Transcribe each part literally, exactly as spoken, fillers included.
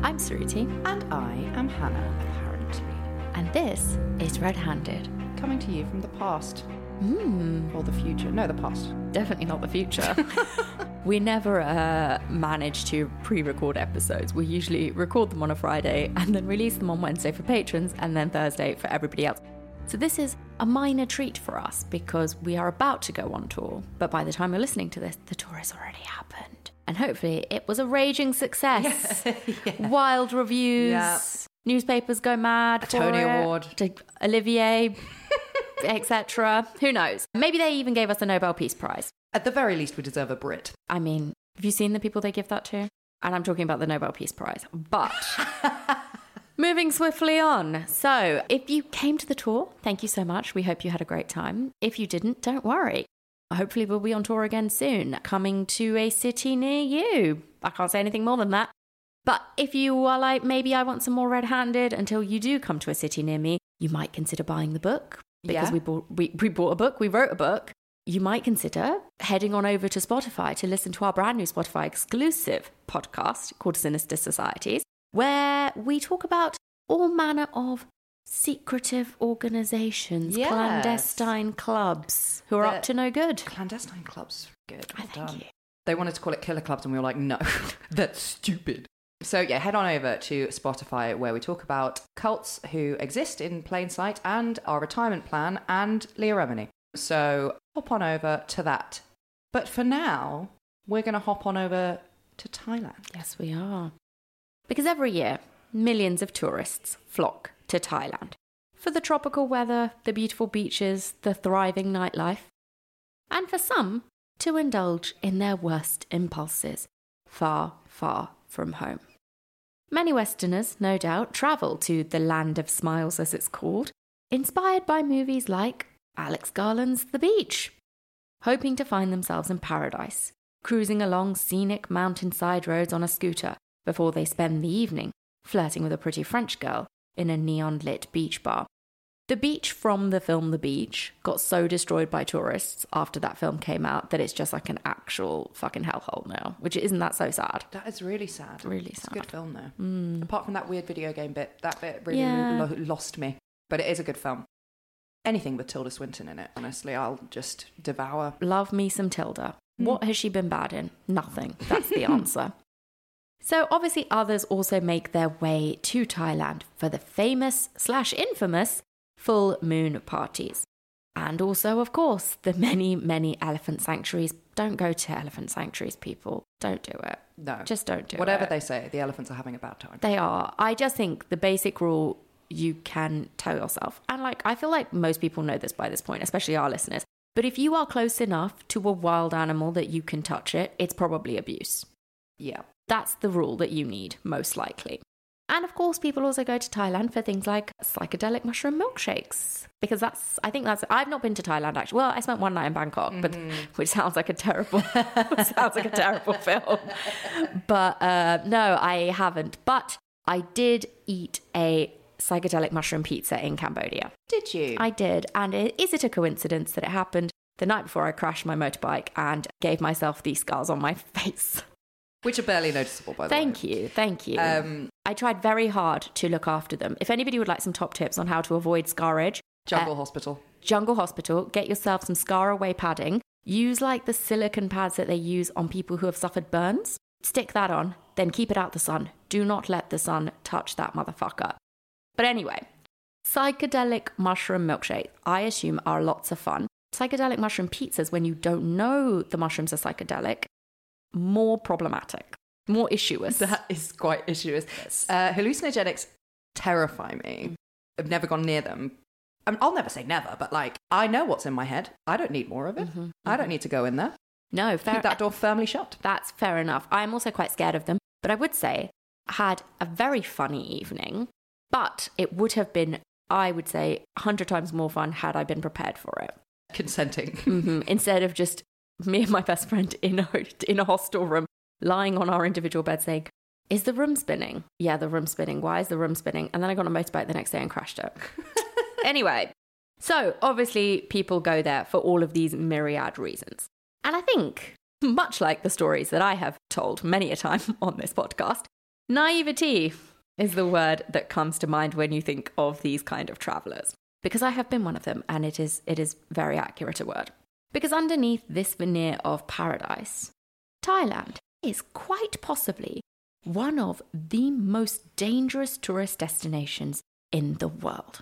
I'm Suruthi. And I am Hannah, apparently. And this is Red Handed. Coming to you from the past. Mm. Or the future. No, the past. Definitely not the future. We never uh, manage to pre-record episodes. We usually record them on a Friday and then release them on Wednesday for patrons and then Thursday for everybody else. So this is a minor treat for us because we are about to go on tour. But by the time you're listening to this, the tour has already happened. And hopefully it was a raging success. Yeah. Yeah. Wild reviews. Yeah. Newspapers go mad. A Tony it, Award. To Olivier, et cetera. Who knows? Maybe they even gave us a Nobel Peace Prize. At the very least, we deserve a Brit. I mean, have you seen the people they give that to? And I'm talking about the Nobel Peace Prize. But moving swiftly on. So if you came to the tour, thank you so much. We hope you had a great time. If you didn't, don't worry. Hopefully we'll be on tour again soon, coming to a city near you. I can't say anything more than that. But if you are like, maybe I want some more red-handed until you do come to a city near me, you might consider buying the book. Because yeah. we bought we, we bought a book, we wrote a book. You might consider heading on over to Spotify to listen to our brand new Spotify exclusive podcast called Sinister Societies, where we talk about all manner of secretive organisations, yes. clandestine clubs who are the up to no good. Clandestine clubs, good. I thank done. you. They wanted to call it killer clubs and we were like, no, that's stupid. So yeah, head on over to Spotify where we talk about cults who exist in plain sight and our retirement plan and Leah Remini. So hop on over to that. But for now, we're going to hop on over to Thailand. Yes, we are. Because every year, millions of tourists flock to Thailand for the tropical weather, the beautiful beaches, the thriving nightlife, and for some to indulge in their worst impulses, far, far from home. Many Westerners, no doubt, travel to the Land of Smiles, as it's called, inspired by movies like Alex Garland's The Beach, hoping to find themselves in paradise, cruising along scenic mountainside roads on a scooter before they spend the evening flirting with a pretty French girl in a neon-lit beach bar. The beach from the film The Beach got so destroyed by tourists after that film came out that it's just like an actual fucking hellhole now, which isn't that so sad? That is really sad. Really it's sad. It's a good film though. Mm. Apart from that weird video game bit, that bit really yeah. lo- lost me. But it is a good film. Anything with Tilda Swinton in it, honestly, I'll just devour. Love me some Tilda. Mm. What has she been bad in? Nothing. That's the answer. So obviously others also make their way to Thailand for the famous slash infamous full moon parties. And also, of course, the many, many elephant sanctuaries. Don't go to elephant sanctuaries, people. Don't do it. No. Just don't do Whatever it. they say, the elephants are having a bad time. They are. I just think the basic rule you can tell yourself, and like I feel like most people know this by this point, especially our listeners, but if you are close enough to a wild animal that you can touch it, it's probably abuse. Yeah. That's the rule that you need, most likely. And of course, people also go to Thailand for things like psychedelic mushroom milkshakes. Because that's, I think that's, I've not been to Thailand actually. Well, I spent one night in Bangkok, mm-hmm. but which sounds like a terrible, sounds like a terrible film. But uh, no, I haven't. But I did eat a psychedelic mushroom pizza in Cambodia. Did you? I did. And it, is it a coincidence that it happened the night before I crashed my motorbike and gave myself these scars on my face? Which are barely noticeable, by the thank way. Thank you, thank you. Um, I tried very hard to look after them. If anybody would like some top tips on how to avoid scarage, Jungle uh, Hospital. Jungle Hospital, get yourself some scar away padding. Use like the silicone pads that they use on people who have suffered burns. Stick that on, then keep it out the sun. Do not let the sun touch that motherfucker. But anyway, psychedelic mushroom milkshake, I assume, are lots of fun. Psychedelic mushroom pizzas, when you don't know the mushrooms are psychedelic, more problematic, more issuous. That is quite issuous. Yes. Uh, hallucinogenics terrify me. I've never gone near them. I mean, I'll never say never, but like, I know what's in my head. I don't need more of it. Mm-hmm. I don't need to go in there. No, fair. Keep that door firmly shut. That's fair enough. I'm also quite scared of them, but I would say I had a very funny evening, but it would have been, I would say, a hundred times more fun had I been prepared for it. Consenting. Mm-hmm. Instead of just me and my best friend in a, in a hostel room, lying on our individual beds saying, is the room spinning? Yeah, the room's spinning. Why is the room spinning? And then I got on a motorbike the next day and crashed it. Anyway, so obviously people go there for all of these myriad reasons. And I think, much like the stories that I have told many a time on this podcast, Naivety is the word that comes to mind when you think of these kind of travellers. Because I have been one of them, and it is it is very accurate a word. Because underneath this veneer of paradise, Thailand is quite possibly one of the most dangerous tourist destinations in the world.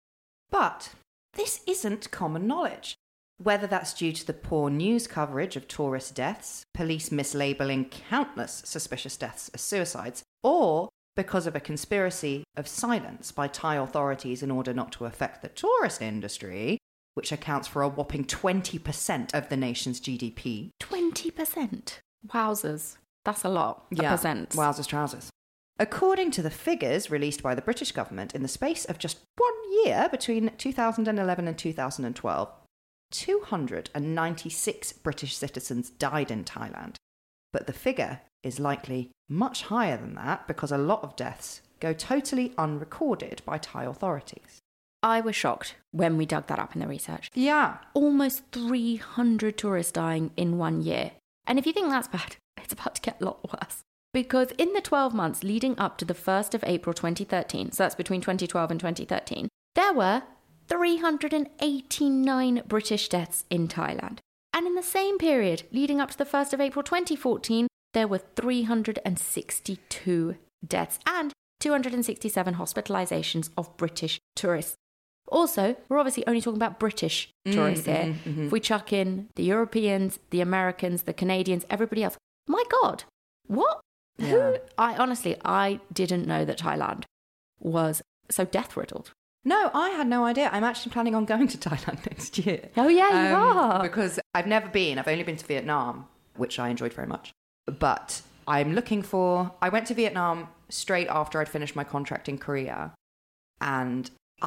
But this isn't common knowledge. Whether that's due to the poor news coverage of tourist deaths, police mislabelling countless suspicious deaths as suicides, or because of a conspiracy of silence by Thai authorities in order not to affect the tourist industry, which accounts for a whopping twenty percent of the nation's G D P. twenty percent? Wowzers. That's a lot. A Yeah, percent. wowzers trousers. According to the figures released by the British government in the space of just one year between two thousand eleven and two thousand twelve, two hundred ninety-six British citizens died in Thailand. But the figure is likely much higher than that because a lot of deaths go totally unrecorded by Thai authorities. I was shocked when we dug that up in the research. Yeah. Almost three hundred tourists dying in one year. And if you think that's bad, it's about to get a lot worse. Because in the twelve months leading up to the first of April twenty thirteen, so that's between twenty twelve and twenty thirteen, there were three hundred eighty-nine British deaths in Thailand. And in the same period leading up to the first of April twenty fourteen, there were three hundred sixty-two deaths and two hundred sixty-seven hospitalizations of British tourists. Also, we're obviously only talking about British tourists mm, here. mm-hmm, mm-hmm. If we chuck in the Europeans, the Americans, the Canadians, everybody else, my God, what? Yeah. Who? I honestly, I didn't know that Thailand was so death-riddled. No, I had no idea. I'm actually planning on going to Thailand next year. Oh, yeah, you Um, are. Because I've never been. I've only been to Vietnam, which I enjoyed very much. But I'm looking for... I went to Vietnam straight after I'd finished my contract in Korea. And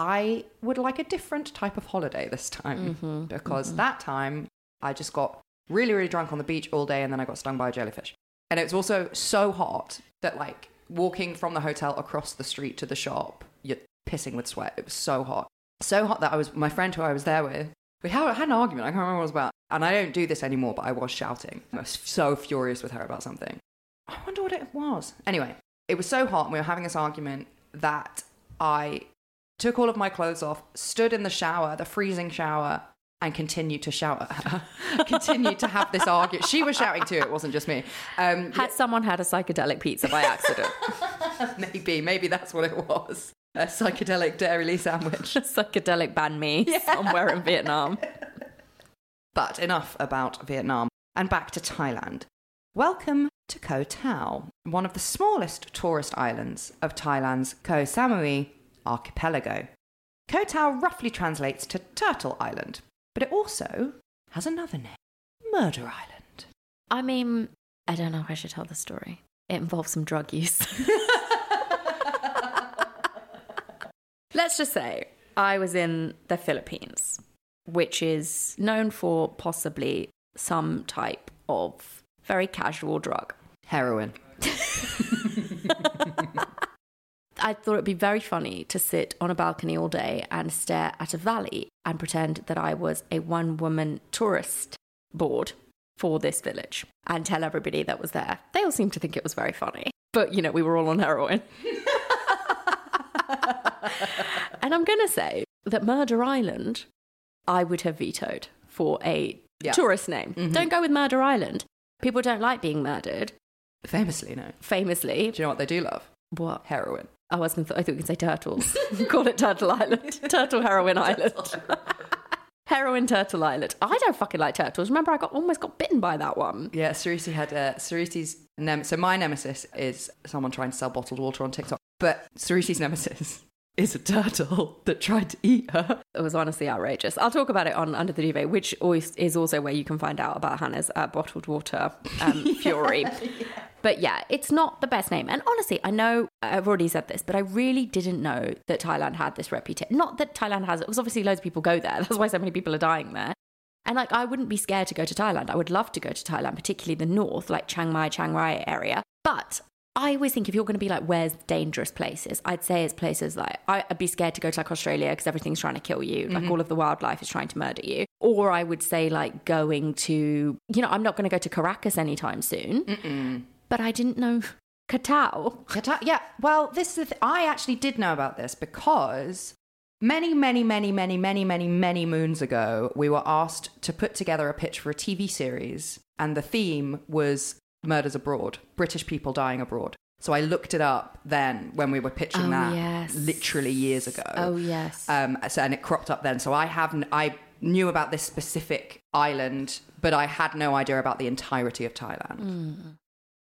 I would like a different type of holiday this time. Mm-hmm, because mm-hmm. that time, I just got really, really drunk on the beach all day and then I got stung by a jellyfish. And it was also so hot that, like, walking from the hotel across the street to the shop, you're pissing with sweat. It was so hot. So hot that I was... My friend who I was there with, we had, had an argument. I can't remember what it was about. And I don't do this anymore, but I was shouting. I was so furious with her about something. I wonder what it was. Anyway, it was so hot and we were having this argument that I took all of my clothes off, stood in the shower, the freezing shower, and continued to shout at her. Continued to have this argument. She was shouting too, it wasn't just me. Um, Had someone had a psychedelic pizza by accident? maybe, maybe that's what it was. A psychedelic dairy sandwich. A psychedelic banh mi Yeah. somewhere in Vietnam. But enough about Vietnam, and back to Thailand. Welcome to Koh Tao, one of the smallest tourist islands of Thailand's Koh Samui archipelago. Koh Tao roughly translates to Turtle Island, but it also has another name, Murder Island. I mean, I don't know if I should tell the story. It involves some drug use. Let's just say I was in the Philippines, which is known for possibly some type of very casual drug. Heroin. I thought it'd be very funny to sit on a balcony all day and stare at a valley and pretend that I was a one-woman tourist board for this village and tell everybody that was there. They all seemed to think it was very funny. But, you know, we were all on heroin. And I'm going to say that Murder Island, I would have vetoed for a Yeah. tourist name. Mm-hmm. Don't go with Murder Island. People don't like being murdered. Famously, no. Famously. Do you know what they do love? What? Heroin. Oh, I was gonna th- I thought you could say turtles. Call it Turtle Island. Turtle Heroin Island. Heroin Turtle Island. I don't fucking like turtles. Remember, I got almost got bitten by that one. Yeah, Sarisi had uh, Sarisi's nem- so my nemesis is someone trying to sell bottled water on TikTok, but Sarisi's nemesis is a turtle that tried to eat her. It was honestly outrageous. I'll talk about it on Under the Duvet, which always is also where you can find out about Hannah's uh, bottled water um, fury. Yeah. But yeah, it's not the best name. And honestly, I know I've already said this, but I really didn't know that Thailand had this reputation. Not that Thailand has it, because obviously loads of people go there. That's why so many people are dying there. And like, I wouldn't be scared to go to Thailand. I would love to go to Thailand, particularly the north, like Chiang Mai, Chiang Rai area. But I always think if you're going to be like, where's dangerous places? I'd say it's places like, I'd be scared to go to like Australia because everything's trying to kill you. Like mm-hmm. all of the wildlife is trying to murder you. Or I would say like going to, you know, I'm not going to go to Caracas anytime soon. Mm-mm. But I didn't know Koh Tao? Koh Tao, yeah. Well, this is the th- I actually did know about this because many, many, many, many, many, many, many moons ago, we were asked to put together a pitch for a T V series, and the theme was murders abroad, British people dying abroad. So I looked it up then when we were pitching Oh, that yes. literally years ago. Oh, yes. Um, so, and it cropped up then. So I haven't, I knew about this specific island, but I had no idea about the entirety of Thailand. Mm.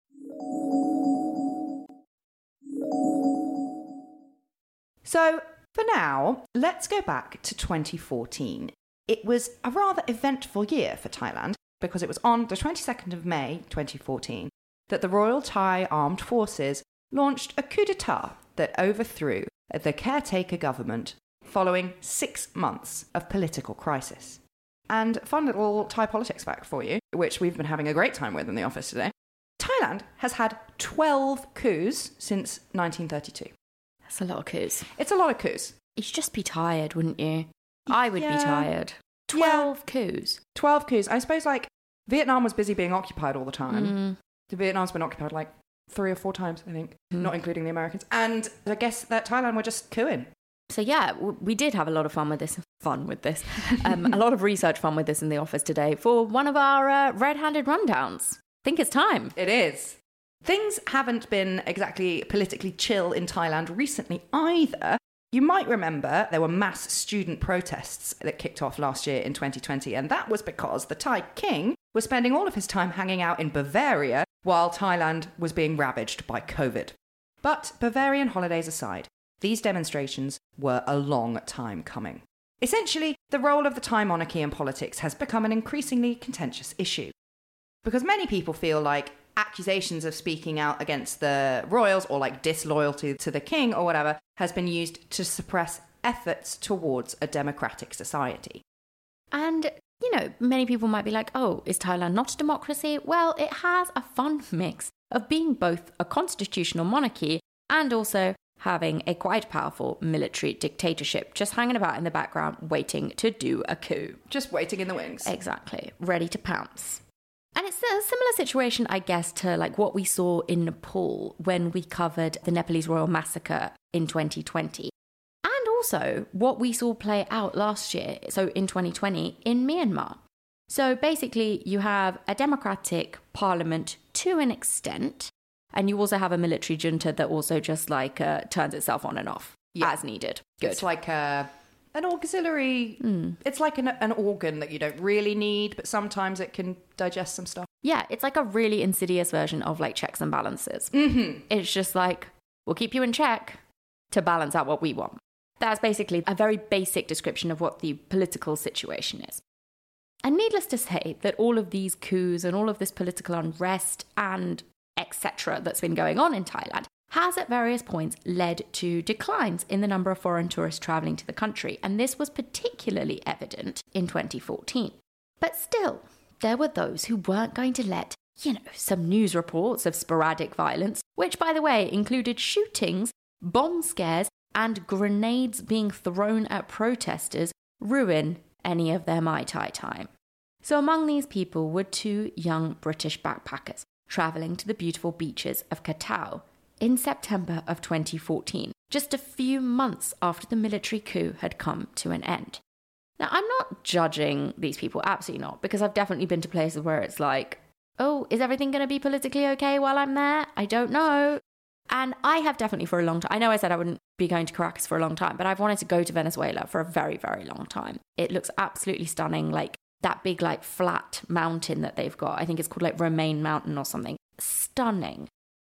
So for now, let's go back to twenty fourteen. It was a rather eventful year for Thailand because it was on the twenty-second of May, twenty fourteen, that the Royal Thai Armed Forces launched a coup d'etat that overthrew the caretaker government following six months of political crisis. And fun little Thai politics fact for you, which we've been having a great time with in the office today. Thailand has had twelve coups since nineteen thirty-two. That's a lot of coups. It's a lot of coups. You'd just be tired, wouldn't you? I would Yeah. be tired. twelve coups. twelve coups. I suppose, like, Vietnam was busy being occupied all the time. Mm. Vietnam's been occupied, like, three or four times, I think, Mm. not including the Americans. And I guess that Thailand were just cooing. So yeah, w- we did have a lot of fun with this. Fun with this. Um, a lot of research fun with this in the office today for one of our uh, red-handed rundowns. Think it's time. It is. Things haven't been exactly politically chill in Thailand recently either. You might remember there were mass student protests that kicked off last year in twenty twenty, and that was because the Thai king was spending all of his time hanging out in Bavaria while Thailand was being ravaged by COVID. But Bavarian holidays aside, these demonstrations were a long time coming. Essentially, the role of the Thai monarchy in politics has become an increasingly contentious issue. Because many people feel like accusations of speaking out against the royals or like disloyalty to the king or whatever has been used to suppress efforts towards a democratic society. And, you know, many people might be like, oh, is Thailand not a democracy? Well, it has a fun mix of being both a constitutional monarchy and also having a quite powerful military dictatorship just hanging about in the background waiting to do a coup. Just waiting in the wings. Exactly. Ready to pounce. And it's a similar situation, I guess, to like what we saw in Nepal when we covered the Nepalese royal massacre in twenty twenty. And also what we saw play out last year, so in twenty twenty, in Myanmar. So basically you have a democratic parliament to an extent, and you also have a military junta that also just like uh, turns itself on and off Yeah. as needed. Good. It's like a, an auxiliary, Mm. it's like an, an organ that you don't really need, but sometimes it can digest some stuff. Yeah, it's like a really insidious version of like checks and balances. Mm-hmm. It's just like, we'll keep you in check to balance out what we want. That's basically a very basic description of what the political situation is. And needless to say that all of these coups and all of this political unrest and et cetera that's been going on in Thailand has at various points led to declines in the number of foreign tourists travelling to the country. And this was particularly evident in twenty fourteen. But still, there were those who weren't going to let, you know, some news reports of sporadic violence, which, by the way, included shootings, bomb scares, and grenades being thrown at protesters, ruin any of their Mai Tai time. So among these people were two young British backpackers travelling to the beautiful beaches of Koh Tao in September of twenty fourteen, just a few months after the military coup had come to an end. Now, I'm not judging these people, absolutely not, because I've definitely been to places where it's like, oh, is everything going to be politically okay while I'm there? I don't know. And I have definitely for a long time, I know I said I wouldn't be going to Caracas for a long time, but I've wanted to go to Venezuela for a very, very long time. It looks absolutely stunning, like that big, like flat mountain that they've got. I think it's called like Romaine Mountain or something. Stunning.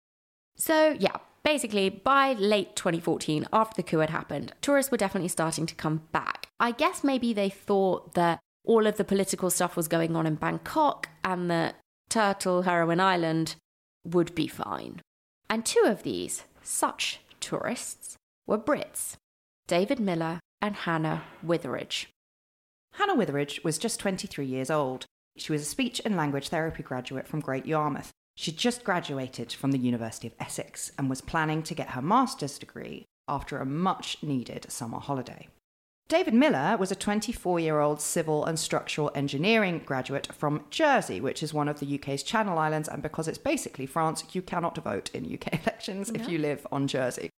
So yeah, basically by late twenty fourteen, after the coup had happened, tourists were definitely starting to come back. I guess maybe they thought that all of the political stuff was going on in Bangkok and that Turtle Heroin Island would be fine. And two of these, such tourists, were Brits, David Miller and Hannah Witheridge. Hannah Witheridge was just twenty-three years old. She was a speech and language therapy graduate from Great Yarmouth. She'd just graduated from the University of Essex and was planning to get her master's degree after a much-needed summer holiday. David Miller was a twenty-four-year-old civil and structural engineering graduate from Jersey, which is one of the U K's Channel Islands, and because it's basically France, you cannot vote in U K elections no. if you live on Jersey.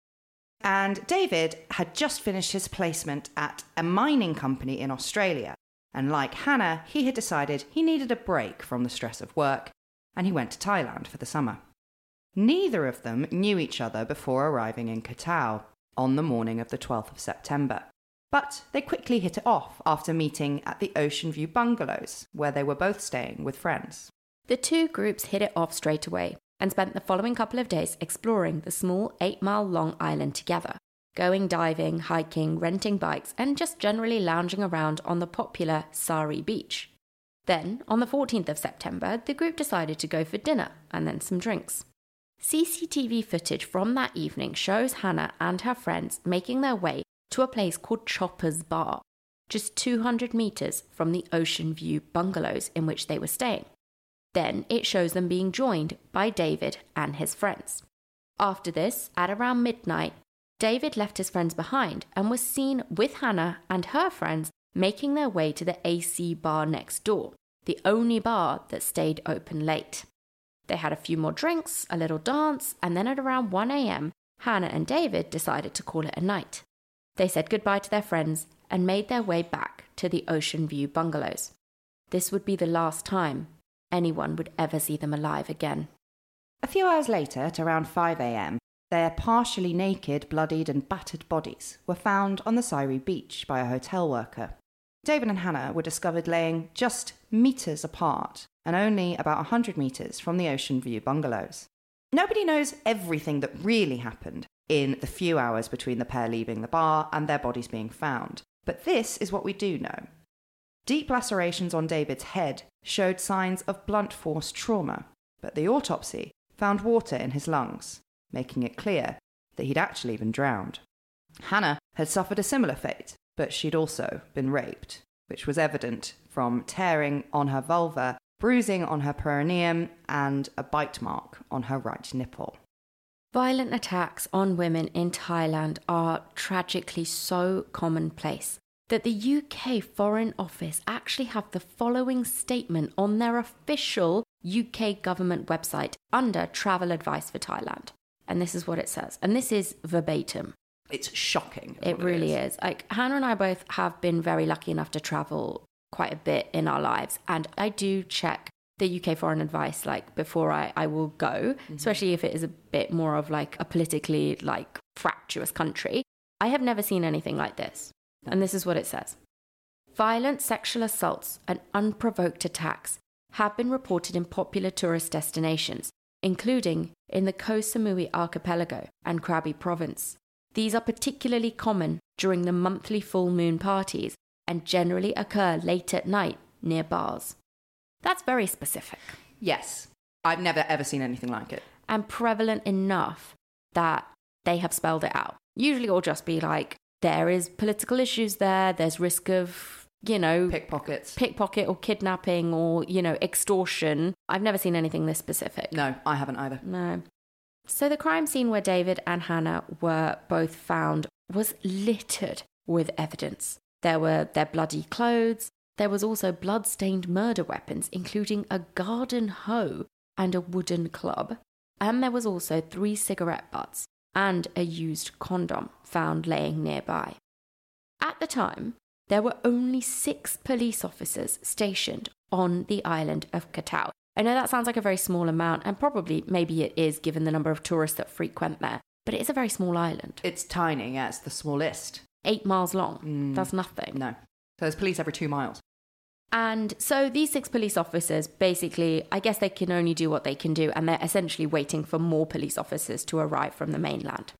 And David had just finished his placement at a mining company in Australia, and like Hannah, he had decided he needed a break from the stress of work, and he went to Thailand for the summer. Neither of them knew each other before arriving in Koh Tao on the morning of the twelfth of September. But they quickly hit it off after meeting at the Ocean View Bungalows, where they were both staying with friends. The two groups hit it off straight away and spent the following couple of days exploring the small eight-mile-long island together, going diving, hiking, renting bikes, and just generally lounging around on the popular Sari Beach. Then, on the fourteenth of September, the group decided to go for dinner and then some drinks. C C T V footage from that evening shows Hannah and her friends making their way to a place called Chopper's Bar, just two hundred metres from the Ocean View Bungalows in which they were staying. Then it shows them being joined by David and his friends. After this, at around midnight, David left his friends behind and was seen with Hannah and her friends making their way to the A C bar next door, the only bar that stayed open late. They had a few more drinks, a little dance, and then at around one a.m, Hannah and David decided to call it a night. They said goodbye to their friends and made their way back to the Ocean View Bungalows. This would be the last time anyone would ever see them alive again. A few hours later, at around five a.m, their partially naked, bloodied and battered bodies were found on the Sari Beach by a hotel worker. David and Hannah were discovered laying just metres apart and only about one hundred metres from the Ocean View Bungalows. Nobody knows everything that really happened in the few hours between the pair leaving the bar and their bodies being found. But this is what we do know. Deep lacerations on David's head showed signs of blunt force trauma, but the autopsy found water in his lungs, making it clear that he'd actually been drowned. Hannah had suffered a similar fate, but she'd also been raped, which was evident from tearing on her vulva, bruising on her perineum, and a bite mark on her right nipple. Violent attacks on women in Thailand are tragically so commonplace that the U K Foreign Office actually have the following statement on their official U K government website under travel advice for Thailand. And this is what it says. And this is verbatim. It's shocking. It really is. is. Like, Hannah and I both have been very lucky enough to travel quite a bit in our lives. And I do check the U K foreign advice, like, before I, I will go, mm-hmm. especially if it is a bit more of like a politically like fractious country. I have never seen anything like this. And this is what it says. Violent sexual assaults and unprovoked attacks have been reported in popular tourist destinations, including in the Koh Samui archipelago and Krabi province. These are particularly common during the monthly full moon parties and generally occur late at night near bars. That's very specific. Yes. I've never ever seen anything like it. And prevalent enough that they have spelled it out. Usually it'll just be like, there is political issues there, there's risk of, you know... Pickpockets. Pickpocket or kidnapping or, you know, extortion. I've never seen anything this specific. No, I haven't either. No. So the crime scene where David and Hannah were both found was littered with evidence. There were their bloody clothes. There was also blood-stained murder weapons, including a garden hoe and a wooden club. And there was also three cigarette butts and a used condom found laying nearby. At the time, there were only six police officers stationed on the island of Koh Tao. I know that sounds like a very small amount, and probably maybe it is given the number of tourists that frequent there, but it is a very small island. It's tiny, yeah, it's the smallest. Eight miles long. Mm, That's nothing. No. So there's police every two miles. And so these six police officers, basically, I guess they can only do what they can do, and they're essentially waiting for more police officers to arrive from the mainland.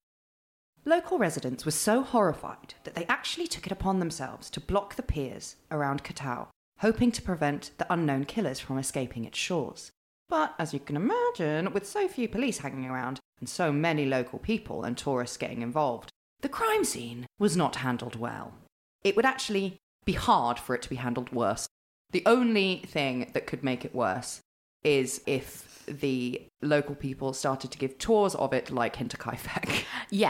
Local residents were so horrified that they actually took it upon themselves to block the piers around Koh Tao, hoping to prevent the unknown killers from escaping its shores. But, as you can imagine, with so few police hanging around and so many local people and tourists getting involved, the crime scene was not handled well. It would actually be hard for it to be handled worse. The only thing that could make it worse is if the local people started to give tours of it like Hinterkaifeck. Yes.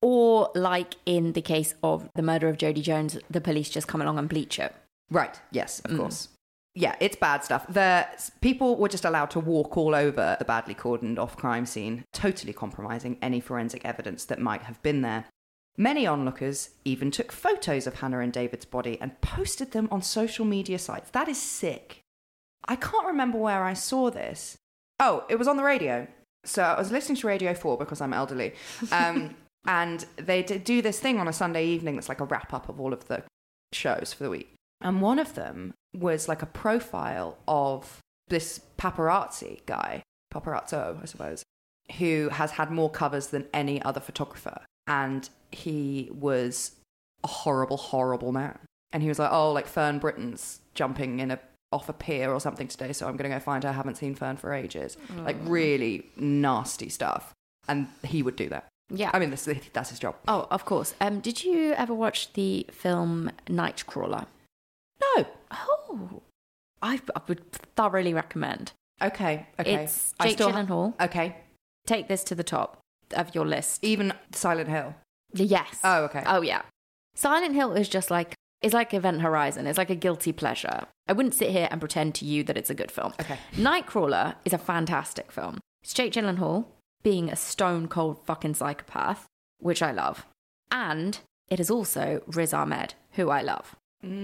Or like in the case of the murder of Jodie Jones, the police just come along and bleach it. Right. Yes, of Mm. course. Yeah, it's bad stuff. The people were just allowed to walk all over the badly cordoned off crime scene, totally compromising any forensic evidence that might have been there. Many onlookers even took photos of Hannah and David's body and posted them on social media sites. That is sick. I can't remember where I saw this. Oh, it was on the radio. So I was listening to Radio four because I'm elderly. Um, and they did do this thing on a Sunday evening that's like a wrap-up of all of the shows for the week. And one of them was like a profile of this paparazzi guy, paparazzo, I suppose, who has had more covers than any other photographer. And he was a horrible, horrible man. And he was like, oh, like Fern Britton's jumping in a off a pier or something today, so I'm going to go find her. I haven't seen Fern for ages. Oh. Like really nasty stuff. And he would do that. Yeah. I mean, this, that's his job. Oh, of course. Um, did you ever watch the film Nightcrawler? No. Oh, I, I would thoroughly recommend. Okay. Okay. It's I Jake still Gyllenhaal. Okay. Take this to the top of your list. Even Silent Hill. Yes. Oh, okay. Oh, yeah. Silent Hill is just like, it's like Event Horizon. It's like a guilty pleasure. I wouldn't sit here and pretend to you that it's a good film. Okay. Nightcrawler is a fantastic film. It's Jake Gyllenhaal being a stone cold fucking psychopath, which I love. And it is also Riz Ahmed, who I love.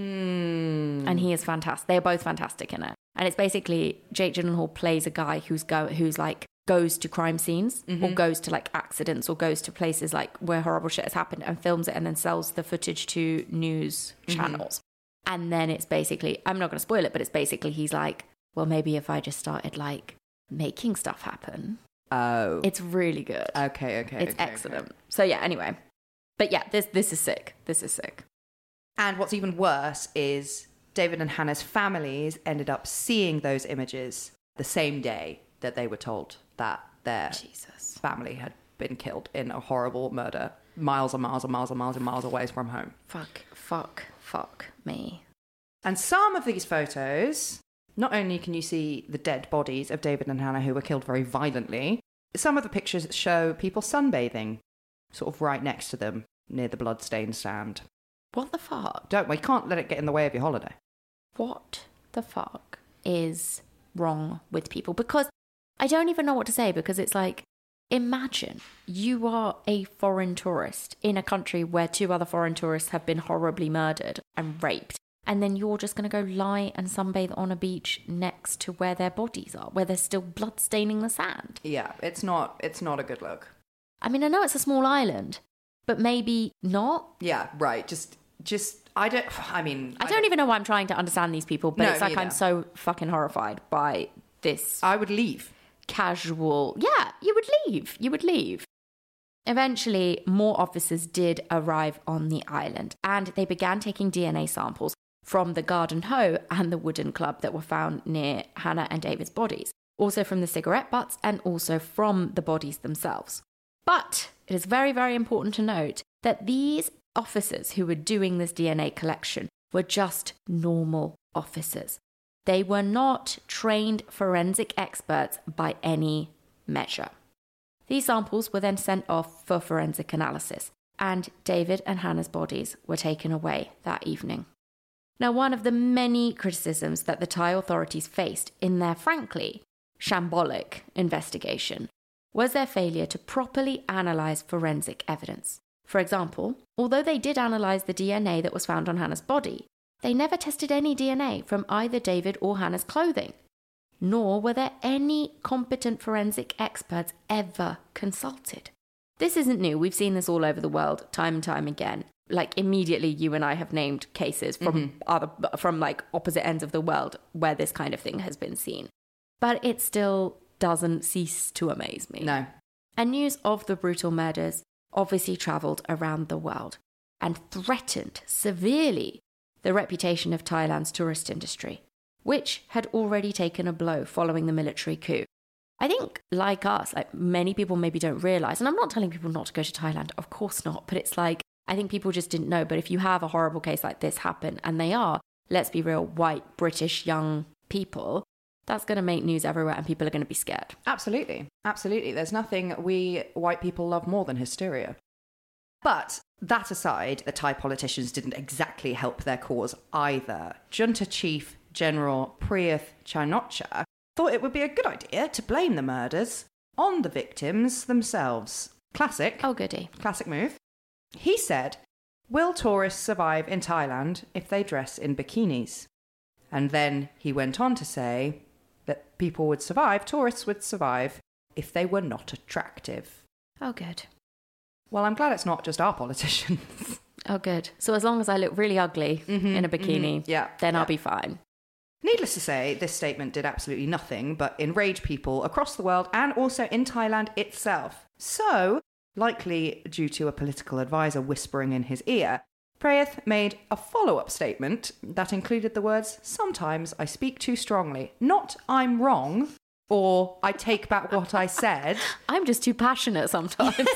Mm. And he is fantastic. They're both fantastic in it. And it's basically Jake Gyllenhaal plays a guy who's go who's like goes to crime scenes Mm-hmm. or goes to like accidents or goes to places like where horrible shit has happened and films it and then sells the footage to news Mm-hmm. channels. And then it's basically, I'm not going to spoil it, but it's basically he's like, well, maybe if I just started like making stuff happen. Oh. It's really good. Okay, okay. It's okay, excellent. okay. So yeah, anyway. But yeah, this this is sick. This is sick. And what's even worse is David and Hannah's families ended up seeing those images the same day that they were told that their Jesus. family had been killed in a horrible murder miles and miles and miles and miles and miles away from home. Fuck, fuck, fuck me. And some of these photos, not only can you see the dead bodies of David and Hannah who were killed very violently, some of the pictures show people sunbathing, sort of right next to them near the bloodstained sand. What the fuck? Don't we can't let it get in the way of your holiday. What the fuck is wrong with people? Because I don't even know what to say, because it's like, imagine you are a foreign tourist in a country where two other foreign tourists have been horribly murdered and raped, and then you're just going to go lie and sunbathe on a beach next to where their bodies are, where there's still blood staining the sand. Yeah, it's not it's not a good look. I mean, I know it's a small island, but maybe not. Yeah, right. Just just I don't I mean I don't even know why I'm trying to understand these people, but No, it's like neither. I'm so fucking horrified by this I would leave. casual. Yeah, you would leave. You would leave. Eventually, more officers did arrive on the island, and they began taking D N A samples from the garden hoe and the wooden club that were found near Hannah and David's bodies, also from the cigarette butts and also from the bodies themselves. But it is very, very important to note that these officers who were doing this D N A collection were just normal officers. They were not trained forensic experts by any measure. These samples were then sent off for forensic analysis, and David and Hannah's bodies were taken away that evening. Now, one of the many criticisms that the Thai authorities faced in their, frankly, shambolic investigation was their failure to properly analyse forensic evidence. For example, although they did analyse the D N A that was found on Hannah's body, they never tested any D N A from either David or Hannah's clothing, nor were there any competent forensic experts ever consulted. This isn't new. We've seen this all over the world, time and time again. Like, immediately you and I have named cases from Mm-hmm. other, from like opposite ends of the world where this kind of thing has been seen. But it still doesn't cease to amaze me. No. And news of the brutal murders obviously travelled around the world and threatened severely the reputation of Thailand's tourist industry, which had already taken a blow following the military coup. I think, like us, like many people maybe don't realise, and I'm not telling people not to go to Thailand, of course not, but it's like, I think people just didn't know. But if you have a horrible case like this happen, and they are, let's be real, white, British, young people, that's going to make news everywhere and people are going to be scared. Absolutely. Absolutely. There's nothing we white people love more than hysteria. But that aside, the Thai politicians didn't exactly help their cause either. Junta Chief General Prayuth Chan-o-cha thought it would be a good idea to blame the murders on the victims themselves. Classic. Oh, goody. Classic move. He said, will tourists survive in Thailand if they dress in bikinis? And then he went on to say that people would survive, tourists would survive, if they were not attractive. Oh, good. Well, I'm glad it's not just our politicians. Oh, good. So as long as I look really ugly Mm-hmm, in a bikini, mm-hmm, yeah, then yeah. I'll be fine. Needless to say, this statement did absolutely nothing but enrage people across the world and also in Thailand itself. So, likely due to a political advisor whispering in his ear, Prayuth made a follow-up statement that included the words, sometimes I speak too strongly, not I'm wrong, or I take back what I said. I'm just too passionate sometimes.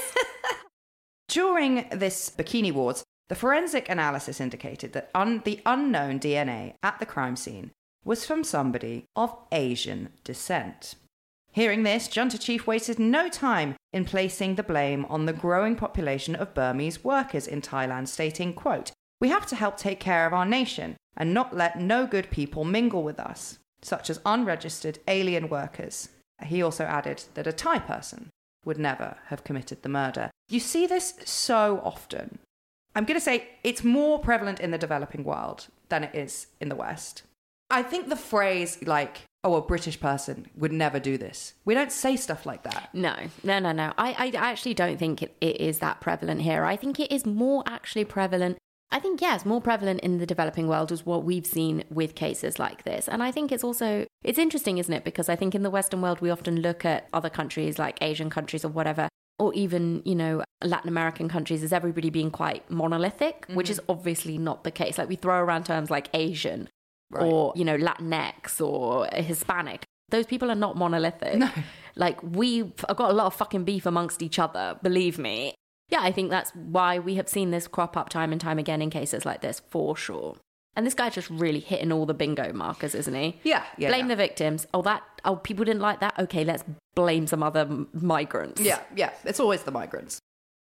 During this Bikini Wars, the forensic analysis indicated that un- the unknown D N A at the crime scene was from somebody of Asian descent. Hearing this, Junta Chief wasted no time in placing the blame on the growing population of Burmese workers in Thailand, stating, quote, we have to help take care of our nation and not let no good people mingle with us, such as unregistered alien workers. He also added that a Thai person would never have committed the murder. You see this so often. I'm going to say it's more prevalent in the developing world than it is in the West. I think the phrase, like, oh, a British person would never do this. We don't say stuff like that. No, no, no, no. I, I actually don't think it, it is that prevalent here. I think it is more actually prevalent. I think, yes, more prevalent in the developing world is what we've seen with cases like this. And I think it's also, it's interesting, isn't it? Because I think in the Western world, we often look at other countries like Asian countries or whatever, or even, you know, Latin American countries as everybody being quite monolithic, mm-hmm. which is obviously not the case. Like we throw around terms like Asian. Right. Or, you know, Latinx or Hispanic. Those people are not monolithic. No. Like, we've got a lot of fucking beef amongst each other, believe me. Yeah, I think that's why we have seen this crop up time and time again in cases like this, for sure. And this guy's just really hitting all the bingo markers, isn't he? Yeah. yeah blame yeah. the victims. Oh, that, oh, people didn't like that? Okay, let's blame some other m- migrants. Yeah, yeah. It's always the migrants.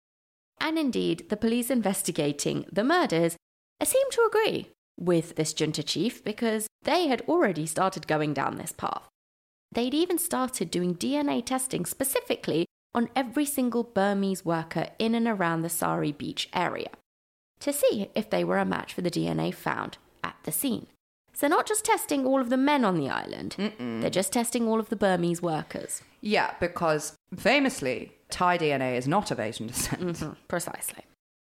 And indeed, the police investigating the murders seem to agree with this junta chief because they had already started going down this path. They'd even started doing D N A testing specifically on every single Burmese worker in and around the Sari Beach area to see if they were a match for the D N A found at the scene. So not just testing all of the men on the island, Mm-mm. they're just testing all of the Burmese workers. Yeah, because famously, Thai D N A is not of Asian descent. Mm-hmm, precisely.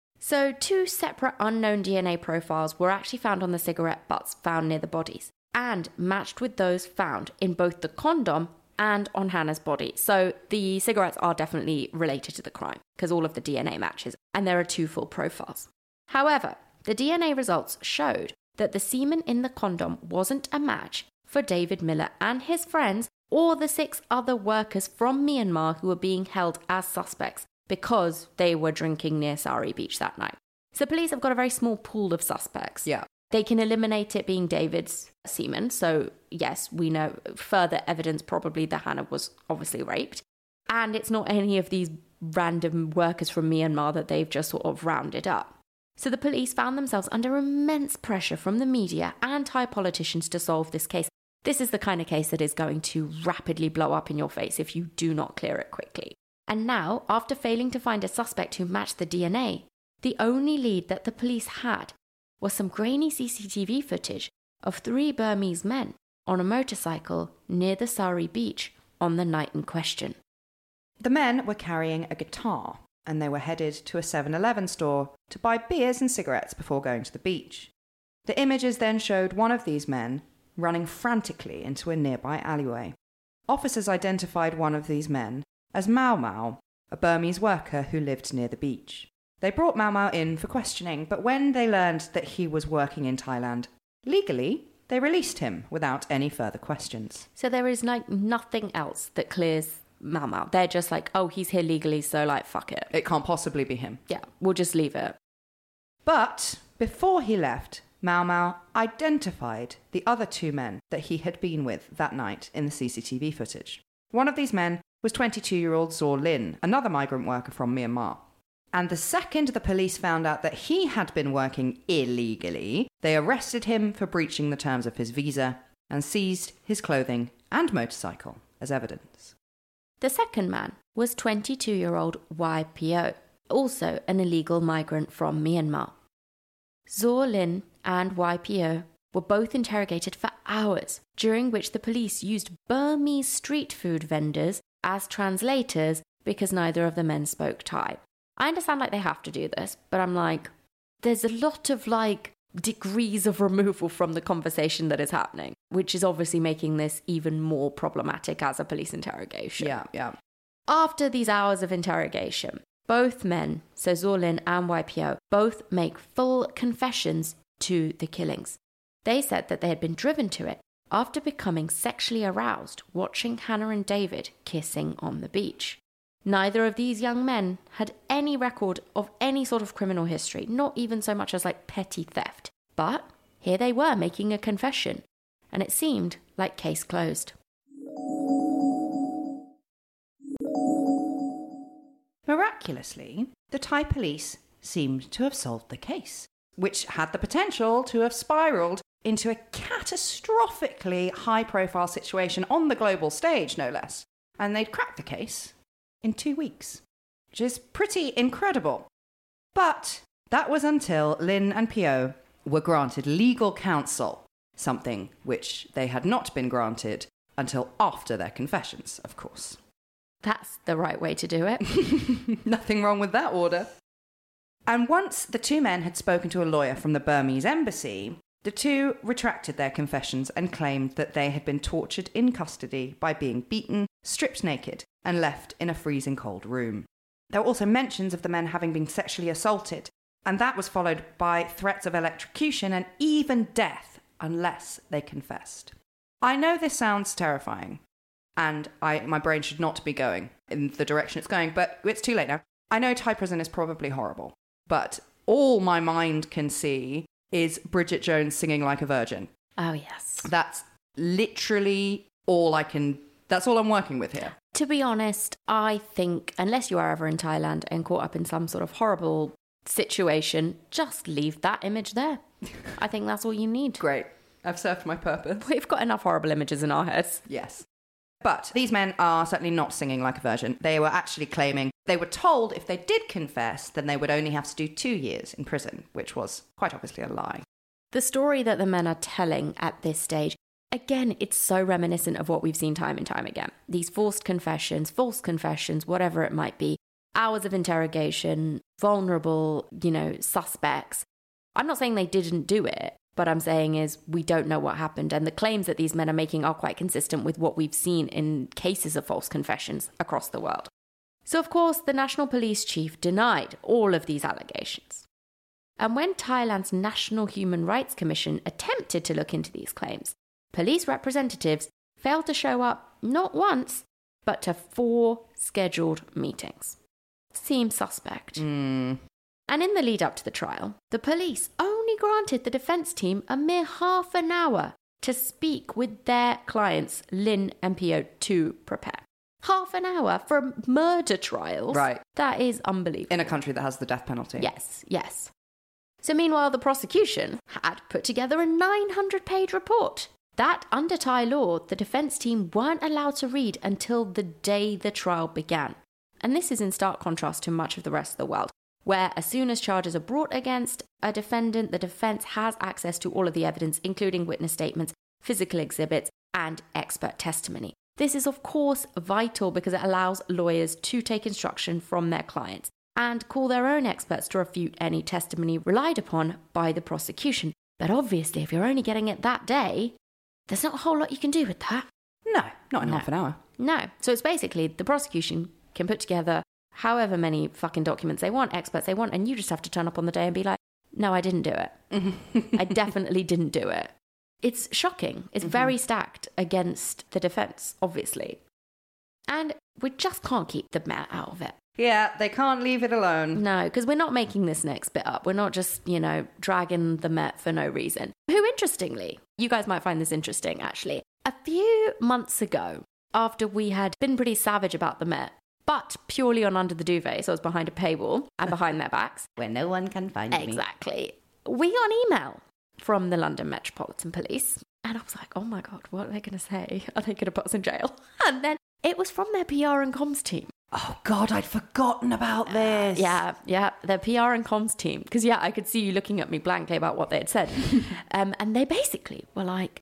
So two separate unknown D N A profiles were actually found on the cigarette butts found near the bodies and matched with those found in both the condom and on Hannah's body. So the cigarettes are definitely related to the crime because all of the D N A matches, and there are two full profiles. However, the D N A results showed that the semen in the condom wasn't a match for David Miller and his friends or the six other workers from Myanmar who were being held as suspects because they were drinking near Sari Beach that night. So police have got a very small pool of suspects. Yeah. They can eliminate it being David's semen. So, yes, we know further evidence probably that Hannah was obviously raped. And it's not any of these random workers from Myanmar that they've just sort of rounded up. So the police found themselves under immense pressure from the media and Thai politicians to solve this case. This is the kind of case that is going to rapidly blow up in your face if you do not clear it quickly. And now, after failing to find a suspect who matched the D N A, the only lead that the police had was some grainy C C T V footage of three Burmese men on a motorcycle near the Sari Beach on the night in question. The men were carrying a guitar, and they were headed to a seven eleven store to buy beers and cigarettes before going to the beach. The images then showed one of these men running frantically into a nearby alleyway. Officers identified one of these men as Mau Mau, a Burmese worker who lived near the beach. They brought Mau Mau in for questioning, but when they learned that he was working in Thailand legally, they released him without any further questions. So there is like nothing else that clears Mau Mau. They're just like, oh, he's here legally, so like, fuck it. It can't possibly be him. Yeah, we'll just leave it. But before he left, Mau Mau identified the other two men that he had been with that night in the C C T V footage. One of these men was twenty-two-year-old Zaw Lin, another migrant worker from Myanmar. And the second the police found out that he had been working illegally, they arrested him for breaching the terms of his visa and seized his clothing and motorcycle as evidence. The second man was twenty-two-year-old Y P O, also an illegal migrant from Myanmar. Zaw Lin and Y P O were both interrogated for hours, during which the police used Burmese street food vendors as translators because neither of the men spoke Thai. I understand like they have to do this, but I'm like, there's a lot of like degrees of removal from the conversation that is happening, which is obviously making this even more problematic as a police interrogation. Yeah, yeah. After these hours of interrogation, both men, so Zaw Lin and Y P O, both make full confessions to the killings. They said that they had been driven to it after becoming sexually aroused watching Hannah and David kissing on the beach. Neither of these young men had any record of any sort of criminal history, not even so much as like petty theft. But here they were making a confession, and it seemed like case closed. Miraculously, the Thai police seemed to have solved the case, which had the potential to have spiraled into a catastrophically high-profile situation on the global stage, no less. And they'd cracked the case in two weeks, which is pretty incredible. But that was until Lin and P O were granted legal counsel, something which they had not been granted until after their confessions, of course. That's the right way to do it. Nothing wrong with that order. And once the two men had spoken to a lawyer from the Burmese embassy, the two retracted their confessions and claimed that they had been tortured in custody by being beaten, stripped naked, and left in a freezing cold room. There were also mentions of the men having been sexually assaulted, and that was followed by threats of electrocution and even death unless they confessed. I know this sounds terrifying, and I my brain should not be going in the direction it's going, but it's too late now. I know Thai prison is probably horrible, but all my mind can see is Bridget Jones singing like a virgin. Oh, yes. That's literally all I can... That's all I'm working with here. To be honest, I think, unless you are ever in Thailand and caught up in some sort of horrible situation, just leave that image there. I think that's all you need. Great. I've served my purpose. We've got enough horrible images in our heads. Yes. But these men are certainly not singing like a virgin. They were actually claiming they were told if they did confess, then they would only have to do two years in prison, which was quite obviously a lie. The story that the men are telling at this stage, again, it's so reminiscent of what we've seen time and time again. These forced confessions, false confessions, whatever it might be, hours of interrogation, vulnerable, you know, suspects. I'm not saying they didn't do it. What I'm saying is we don't know what happened, and the claims that these men are making are quite consistent with what we've seen in cases of false confessions across the world. So, of course, the National Police Chief denied all of these allegations. And when Thailand's National Human Rights Commission attempted to look into these claims, police representatives failed to show up not once, but to four scheduled meetings. Seems suspect. Mm. And in the lead up to the trial, the police only granted the defence team a mere half an hour to speak with their clients, Lin and P O, to prepare. Half an hour for murder trials? Right. That is unbelievable. In a country that has the death penalty. Yes, yes. So meanwhile, the prosecution had put together a nine hundred page report that, under Thai law, the defence team weren't allowed to read until the day the trial began. And this is in stark contrast to much of the rest of the world, where as soon as charges are brought against a defendant, the defence has access to all of the evidence, including witness statements, physical exhibits, and expert testimony. This is, of course, vital because it allows lawyers to take instruction from their clients and call their own experts to refute any testimony relied upon by the prosecution. But obviously, if you're only getting it that day, there's not a whole lot you can do with that. No, not in No. half an hour. No. So it's basically the prosecution can put together however many fucking documents they want, experts they want, and you just have to turn up on the day and be like, no, I didn't do it. I definitely didn't do it. It's shocking. It's mm-hmm. very stacked against the defence, obviously. And we just can't keep the Met out of it. Yeah, they can't leave it alone. No, because we're not making this next bit up. We're not just, you know, dragging the Met for no reason. Who, interestingly, you guys might find this interesting, actually. A few months ago, after we had been pretty savage about the Met, but purely on Under the Duvet. So I was behind a paywall and behind their backs. Where no one can find me. Exactly. We got an email from the London Metropolitan Police. And I was like, oh my God, what are they going to say? Are they going to put us in jail? And then it was from their P R and comms team. Oh God, I'd forgotten about this. Uh, yeah, yeah, their P R and comms team. Because yeah, I could see you looking at me blankly about what they had said. um, and they basically were like,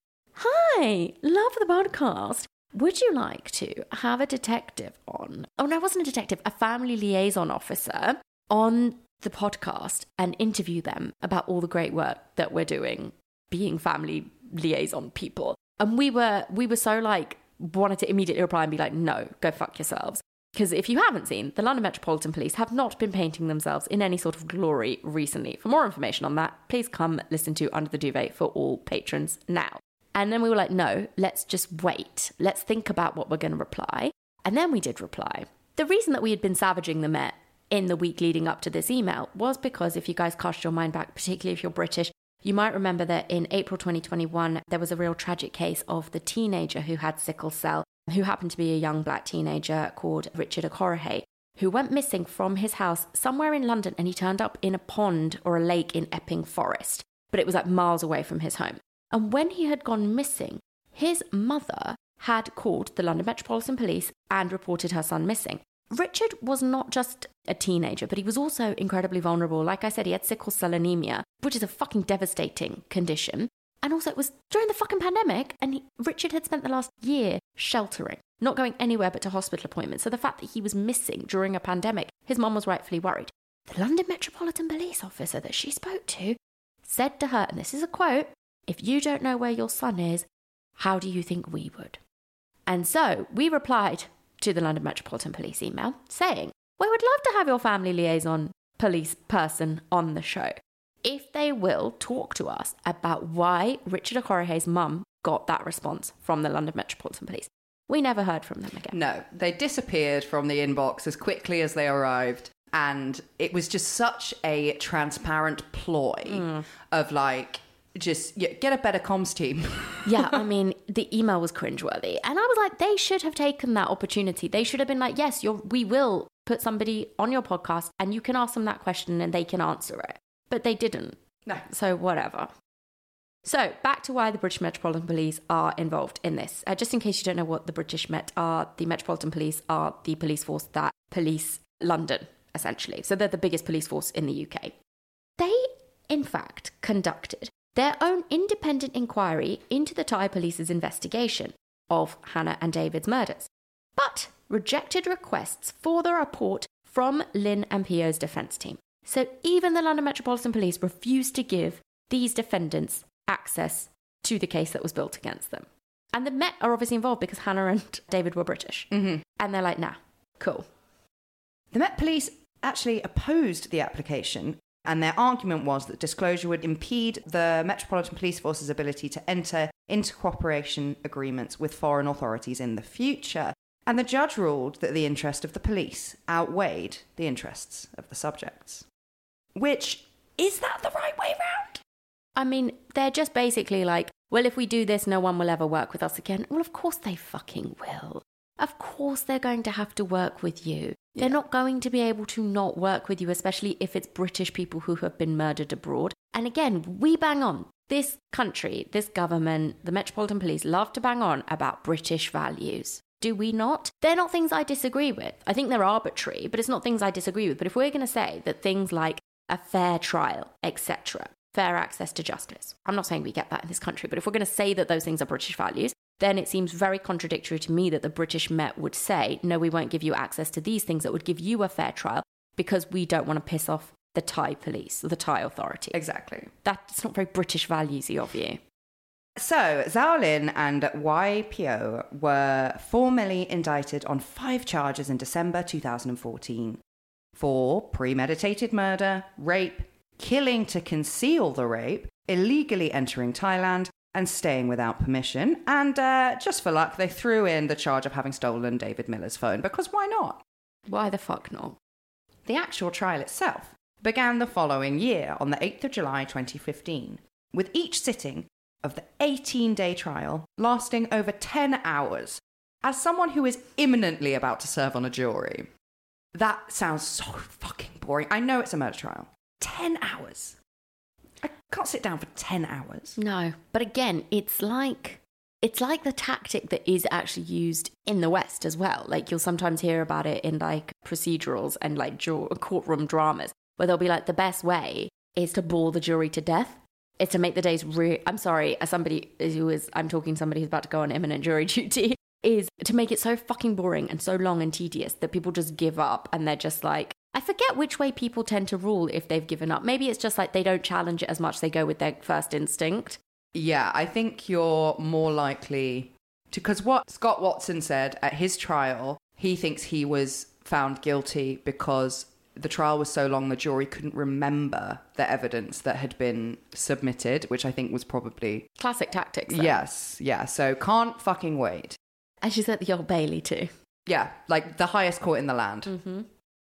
hi, love the podcast. Would you like to have a detective on? Oh no, it wasn't a detective, a family liaison officer on the podcast and interview them about all the great work that we're doing being family liaison people. And we were we were so like wanted to immediately reply and be like, no, go fuck yourselves. Because if you haven't seen, the London Metropolitan Police have not been painting themselves in any sort of glory recently. For more information on that, please come listen to Under the Duvet for all patrons now. And then we were like, no, let's just wait. Let's think about what we're going to reply. And then we did reply. The reason that we had been savaging the Met in the week leading up to this email was because if you guys cast your mind back, particularly if you're British, you might remember that in April twenty twenty-one, there was a real tragic case of the teenager who had sickle cell, who happened to be a young black teenager called Richard Okorohei, who went missing from his house somewhere in London, and he turned up in a pond or a lake in Epping Forest, but it was like miles away from his home. And when he had gone missing, his mother had called the London Metropolitan Police and reported her son missing. Richard was not just a teenager, but he was also incredibly vulnerable. Like I said, he had sickle cell anemia, which is a fucking devastating condition. And also it was during the fucking pandemic, and he, Richard had spent the last year sheltering, not going anywhere but to hospital appointments. So the fact that he was missing during a pandemic, his mum was rightfully worried. The London Metropolitan Police officer that she spoke to said to her, and this is a quote, "If you don't know where your son is, how do you think we would?" And so we replied to the London Metropolitan Police email saying, we would love to have your family liaison police person on the show if they will talk to us about why Richard Okorohei's mum got that response from the London Metropolitan Police. We never heard from them again. No, they disappeared from the inbox as quickly as they arrived. And it was just such a transparent ploy mm. of like, just yeah, get a better comms team. Yeah, I mean, the email was cringeworthy. And I was like, they should have taken that opportunity. They should have been like, yes, you're, we will put somebody on your podcast and you can ask them that question and they can answer it. But they didn't. No. So whatever. So back to why the British Metropolitan Police are involved in this. Uh, just in case you don't know what the British Met are, the Metropolitan Police are the police force that police London, essentially. So they're the biggest police force in the U K. They, in fact, conducted their own independent inquiry into the Thai police's investigation of Hannah and David's murders, but rejected requests for the report from Lynn and Pio's defence team. So even the London Metropolitan Police refused to give these defendants access to the case that was built against them. And the Met are obviously involved because Hannah and David were British. Mm-hmm. And they're like, nah, cool. The Met Police actually opposed the application, and their argument was that disclosure would impede the Metropolitan Police Force's ability to enter into cooperation agreements with foreign authorities in the future. And the judge ruled that the interest of the police outweighed the interests of the subjects. Which, is that the right way round? I mean, they're just basically like, well, if we do this, no one will ever work with us again. Well, of course they fucking will. Of course they're going to have to work with you. Yeah. They're not going to be able to not work with you, especially if it's British people who have been murdered abroad. And again, we bang on. This country, this government, the Metropolitan Police love to bang on about British values. Do we not? They're not things I disagree with. I think they're arbitrary, but it's not things I disagree with. But if we're going to say that things like a fair trial, et cetera, fair access to justice, I'm not saying we get that in this country, but if we're going to say that those things are British values, then it seems very contradictory to me that the British Met would say, no, we won't give you access to these things that would give you a fair trial because we don't want to piss off the Thai police or the Thai authority. Exactly. That's not very British valuesy of you. So, Zhao Lin and Y P O were formally indicted on five charges in December two thousand fourteen for premeditated murder, rape, killing to conceal the rape, illegally entering Thailand, and staying without permission. And uh, just for luck, they threw in the charge of having stolen David Miller's phone, because why not? Why the fuck not? The actual trial itself began the following year on the eighth of July twenty fifteen, with each sitting of the eighteen-day trial lasting over ten hours, As someone who is imminently about to serve on a jury, that sounds so fucking boring. I know it's a murder trial. Ten hours. I can't sit down for ten hours. No, but again, it's like it's like the tactic that is actually used in the West as well. Like you'll sometimes hear about it in like procedurals and like ju- courtroom dramas, where they'll be like, the best way is to bore the jury to death. It's to make the days real. I'm sorry, as somebody who is, I'm talking to somebody who's about to go on imminent jury duty, is to make it so fucking boring and so long and tedious that people just give up and they're just like, I forget which way people tend to rule if they've given up. Maybe it's just like they don't challenge it as much, they go with their first instinct. Yeah, I think you're more likely to, because what Scott Watson said at his trial, he thinks he was found guilty because the trial was so long the jury couldn't remember the evidence that had been submitted, which I think was probably... Classic tactics. Though. Yes, yeah, so can't fucking wait. And she's at the Old Bailey too. Yeah, like the highest court in the land. Mm-hmm.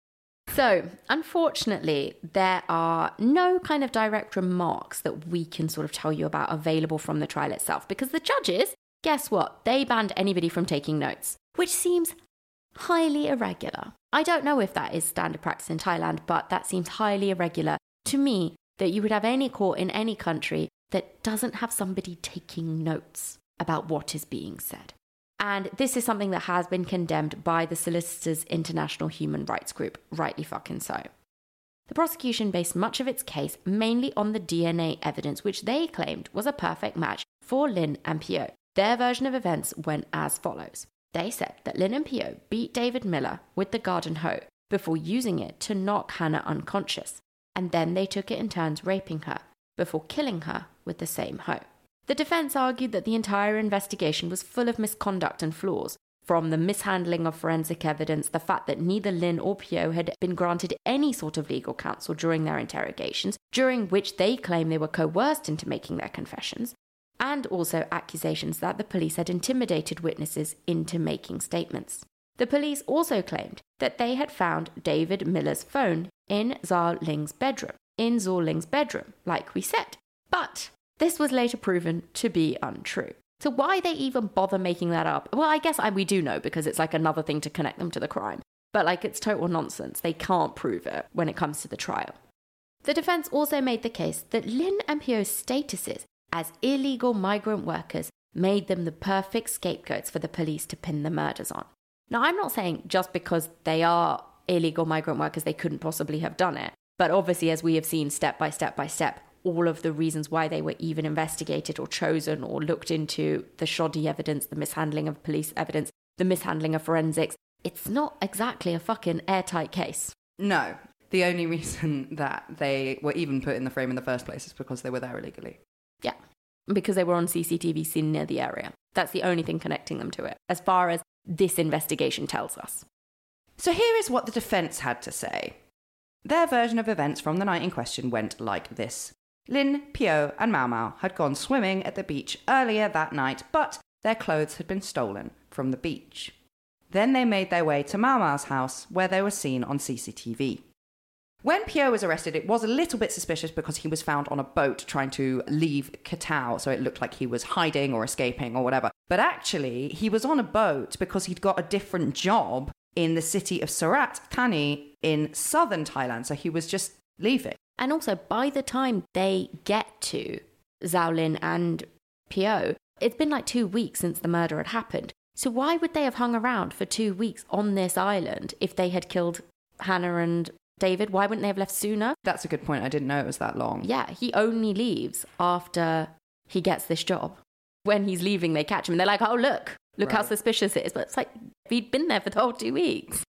So, unfortunately, there are no kind of direct remarks that we can sort of tell you about available from the trial itself, because the judges, guess what? They banned anybody from taking notes, which seems highly irregular. I don't know if that is standard practice in Thailand, but that seems highly irregular to me, that you would have any court in any country that doesn't have somebody taking notes about what is being said. And this is something that has been condemned by the Solicitors International Human Rights Group, rightly fucking so. The prosecution based much of its case mainly on the D N A evidence, which they claimed was a perfect match for Lin and Pio. Their version of events went as follows. They said that Lin and Pio beat David Miller with the garden hoe before using it to knock Hannah unconscious, and then they took it in turns raping her before killing her with the same hoe. The defense argued that the entire investigation was full of misconduct and flaws, from the mishandling of forensic evidence, the fact that neither Lin or Pio had been granted any sort of legal counsel during their interrogations, during which they claim they were coerced into making their confessions, and also accusations that the police had intimidated witnesses into making statements. The police also claimed that they had found David Miller's phone in Zhao Ling's bedroom, in Zhao Ling's bedroom, like we said. But this was later proven to be untrue. So why they even bother making that up? Well, I guess I, we do know, because it's like another thing to connect them to the crime. But like, it's total nonsense. They can't prove it when it comes to the trial. The defense also made the case that Lin and Pio's statuses as illegal migrant workers made them the perfect scapegoats for the police to pin the murders on. Now, I'm not saying just because they are illegal migrant workers, they couldn't possibly have done it. But obviously, as we have seen step by step by step, all of the reasons why they were even investigated or chosen or looked into, the shoddy evidence, the mishandling of police evidence, the mishandling of forensics, it's not exactly a fucking airtight case. No. The only reason that they were even put in the frame in the first place is because they were there illegally. Yeah, because they were on C C T V seen near the area. That's the only thing connecting them to it, as far as this investigation tells us. So here is what the defence had to say. Their version of events from the night in question went like this. Lin, Pio and Mau Mau had gone swimming at the beach earlier that night, but their clothes had been stolen from the beach. Then they made their way to Mau Mau's house, where they were seen on C C T V. When Pio was arrested, it was a little bit suspicious because he was found on a boat trying to leave Koh, so it looked like he was hiding or escaping or whatever. But actually, he was on a boat because he'd got a different job in the city of Surat Thani in southern Thailand, so he was just leaving. And also, by the time they get to Zhao Lin and Pio, it's been like two weeks since the murder had happened. So why would they have hung around for two weeks on this island if they had killed Hannah and David? Why wouldn't they have left sooner? That's a good point. I didn't know it was that long. Yeah, he only leaves after he gets this job. When he's leaving, they catch him and they're like, oh, look, look right. How suspicious it is. But it's like, he'd been there for the whole two weeks.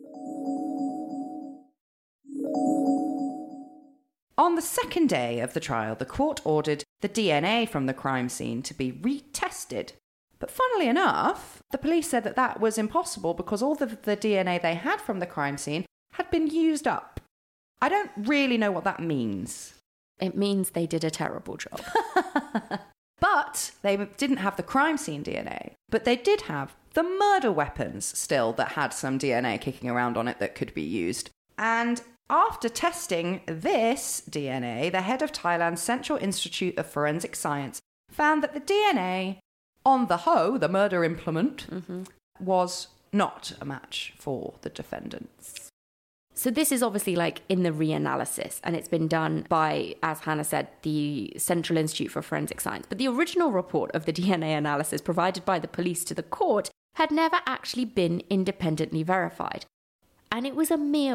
On the second day of the trial, the court ordered the D N A from the crime scene to be retested. But funnily enough, the police said that that was impossible because all of the D N A they had from the crime scene had been used up. I don't really know what that means. It means they did a terrible job. But they didn't have the crime scene D N A. But they did have the murder weapons still that had some D N A kicking around on it that could be used. And after testing this D N A, the head of Thailand's Central Institute of Forensic Science found that the D N A on the hoe, the murder implement, mm-hmm. was not a match for the defendants. So this is obviously like in the reanalysis, and it's been done by, as Hannah said, the Central Institute for Forensic Science. But the original report of the D N A analysis provided by the police to the court had never actually been independently verified. And it was a mere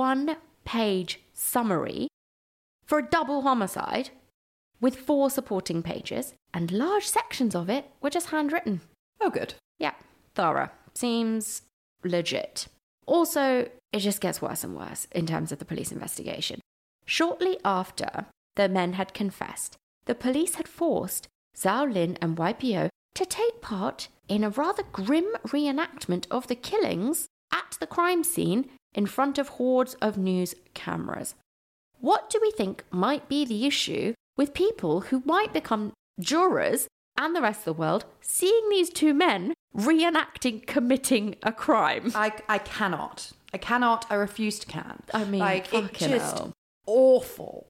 one-page summary for a double homicide with four supporting pages, and large sections of it were just handwritten. Oh, good. Yeah, thorough. Seems legit. Also, it just gets worse and worse in terms of the police investigation. Shortly after the men had confessed, the police had forced Zhao Lin and Y P O to take part in a rather grim reenactment of the killings at the crime scene in front of hordes of news cameras. What do we think might be the issue with people who might become jurors and the rest of the world seeing these two men reenacting committing a crime? I, I cannot. I cannot. I refuse to can. I mean, like, it fucking just hell. awful.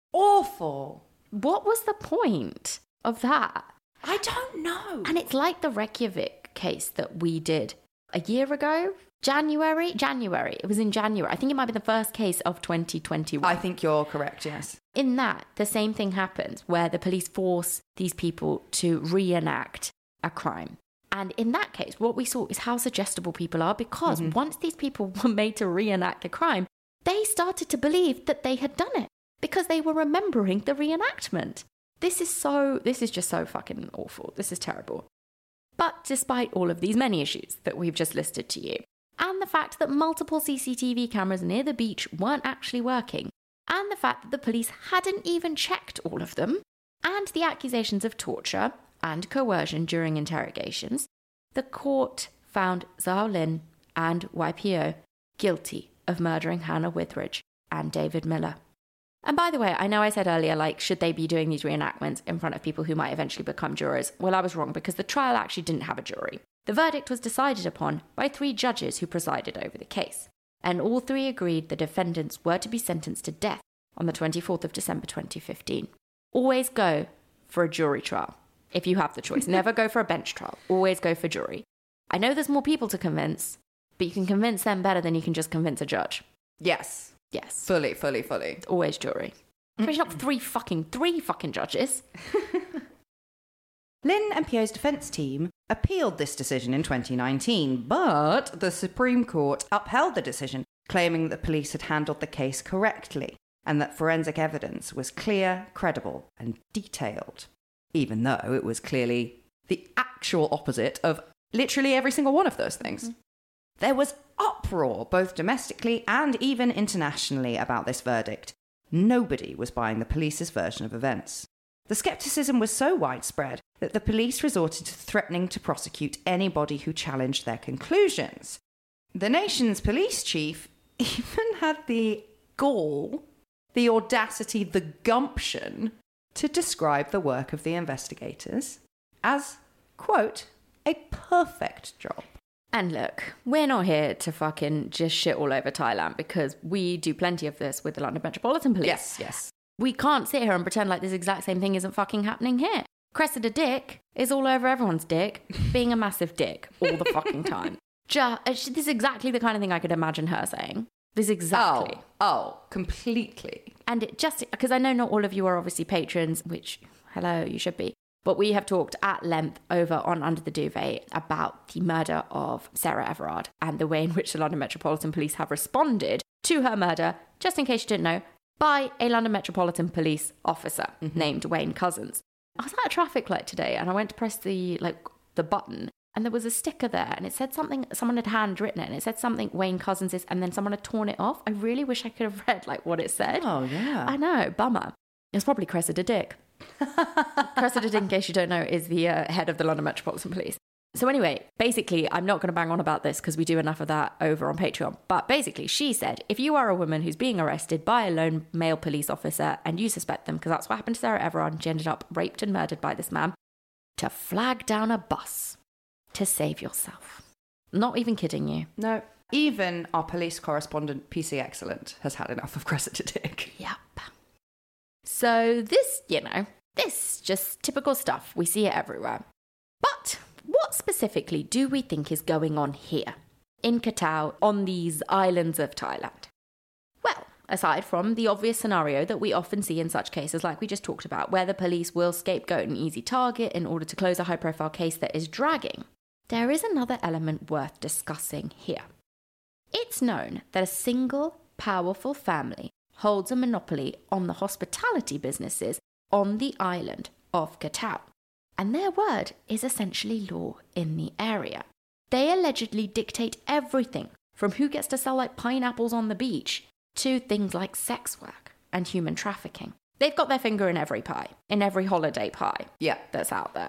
Awful. What was the point of that? I don't know. And it's like the Reykjavik case that we did a year ago. January? January. It was in January. I think it might be the first case of twenty twenty-one. I think you're correct, yes. In that, the same thing happens where the police force these people to reenact a crime. And in that case, what we saw is how suggestible people are, because mm-hmm. once these people were made to reenact a crime, they started to believe that they had done it because they were remembering the reenactment. This is so, this is just so fucking awful. This is terrible. But despite all of these many issues that we've just listed to you, and the fact that multiple C C T V cameras near the beach weren't actually working, and the fact that the police hadn't even checked all of them, and the accusations of torture and coercion during interrogations, the court found Zhao Lin and Y P O guilty of murdering Hannah Withridge and David Miller. And by the way, I know I said earlier, like, should they be doing these reenactments in front of people who might eventually become jurors? Well, I was wrong, because the trial actually didn't have a jury. The verdict was decided upon by three judges who presided over the case, and all three agreed the defendants were to be sentenced to death on the twenty-fourth of December twenty fifteen. Always go for a jury trial, if you have the choice. Never go for a bench trial. Always go for jury. I know there's more people to convince, but you can convince them better than you can just convince a judge. Yes. Yes. Fully, fully, fully. Always jury. Especially not three fucking, three fucking judges. Lin and P O's defence team appealed this decision in twenty nineteen, but the Supreme Court upheld the decision, claiming that the police had handled the case correctly and that forensic evidence was clear, credible, and detailed, even though it was clearly the actual opposite of literally every single one of those things. Mm-hmm. There was uproar, both domestically and even internationally, about this verdict. Nobody was buying the police's version of events. The scepticism was so widespread that the police resorted to threatening to prosecute anybody who challenged their conclusions. The nation's police chief even had the gall, the audacity, the gumption to describe the work of the investigators as, quote, a perfect job. And look, we're not here to fucking just shit all over Thailand, because we do plenty of this with the London Metropolitan Police. Yes, yes. We can't sit here and pretend like this exact same thing isn't fucking happening here. Cressida Dick is all over everyone's dick, being a massive dick all the fucking time. Just, this is exactly the kind of thing I could imagine her saying. This is exactly. Oh, oh, completely. And it just, because I know not all of you are obviously patrons, which, hello, you should be. But we have talked at length over on Under the Duvet about the murder of Sarah Everard and the way in which the London Metropolitan Police have responded to her murder, just in case you didn't know, by a London Metropolitan Police officer mm-hmm. named Wayne Couzens. I was at a traffic light today and I went to press the like the button and there was a sticker there and it said something, someone had handwritten it and it said something Wayne Couzens is, and then someone had torn it off. I really wish I could have read like what it said. Oh, yeah. I know, bummer. It was probably Cressida Dick. Cressida Dick, in case you don't know, is the uh, head of the London Metropolitan Police. So anyway, basically, I'm not going to bang on about this because we do enough of that over on Patreon. But basically, she said, if you are a woman who's being arrested by a lone male police officer and you suspect them, because that's what happened to Sarah Everard, and she ended up raped and murdered by this man, to flag down a bus to save yourself. Not even kidding you. No. Even our police correspondent, P C Excellent, has had enough of Cressida Dick. Yep. So this, you know, this just typical stuff. We see it everywhere. But what's specifically do we think is going on here, in Koh Tao, on these islands of Thailand? Well, aside from the obvious scenario that we often see in such cases like we just talked about, where the police will scapegoat an easy target in order to close a high-profile case that is dragging, there is another element worth discussing here. It's known that a single, powerful family holds a monopoly on the hospitality businesses on the island of Koh Tao, and their word is essentially law in the area. They allegedly dictate everything from who gets to sell like pineapples on the beach to things like sex work and human trafficking. They've got their finger in every pie, in every holiday pie yeah. that's out there.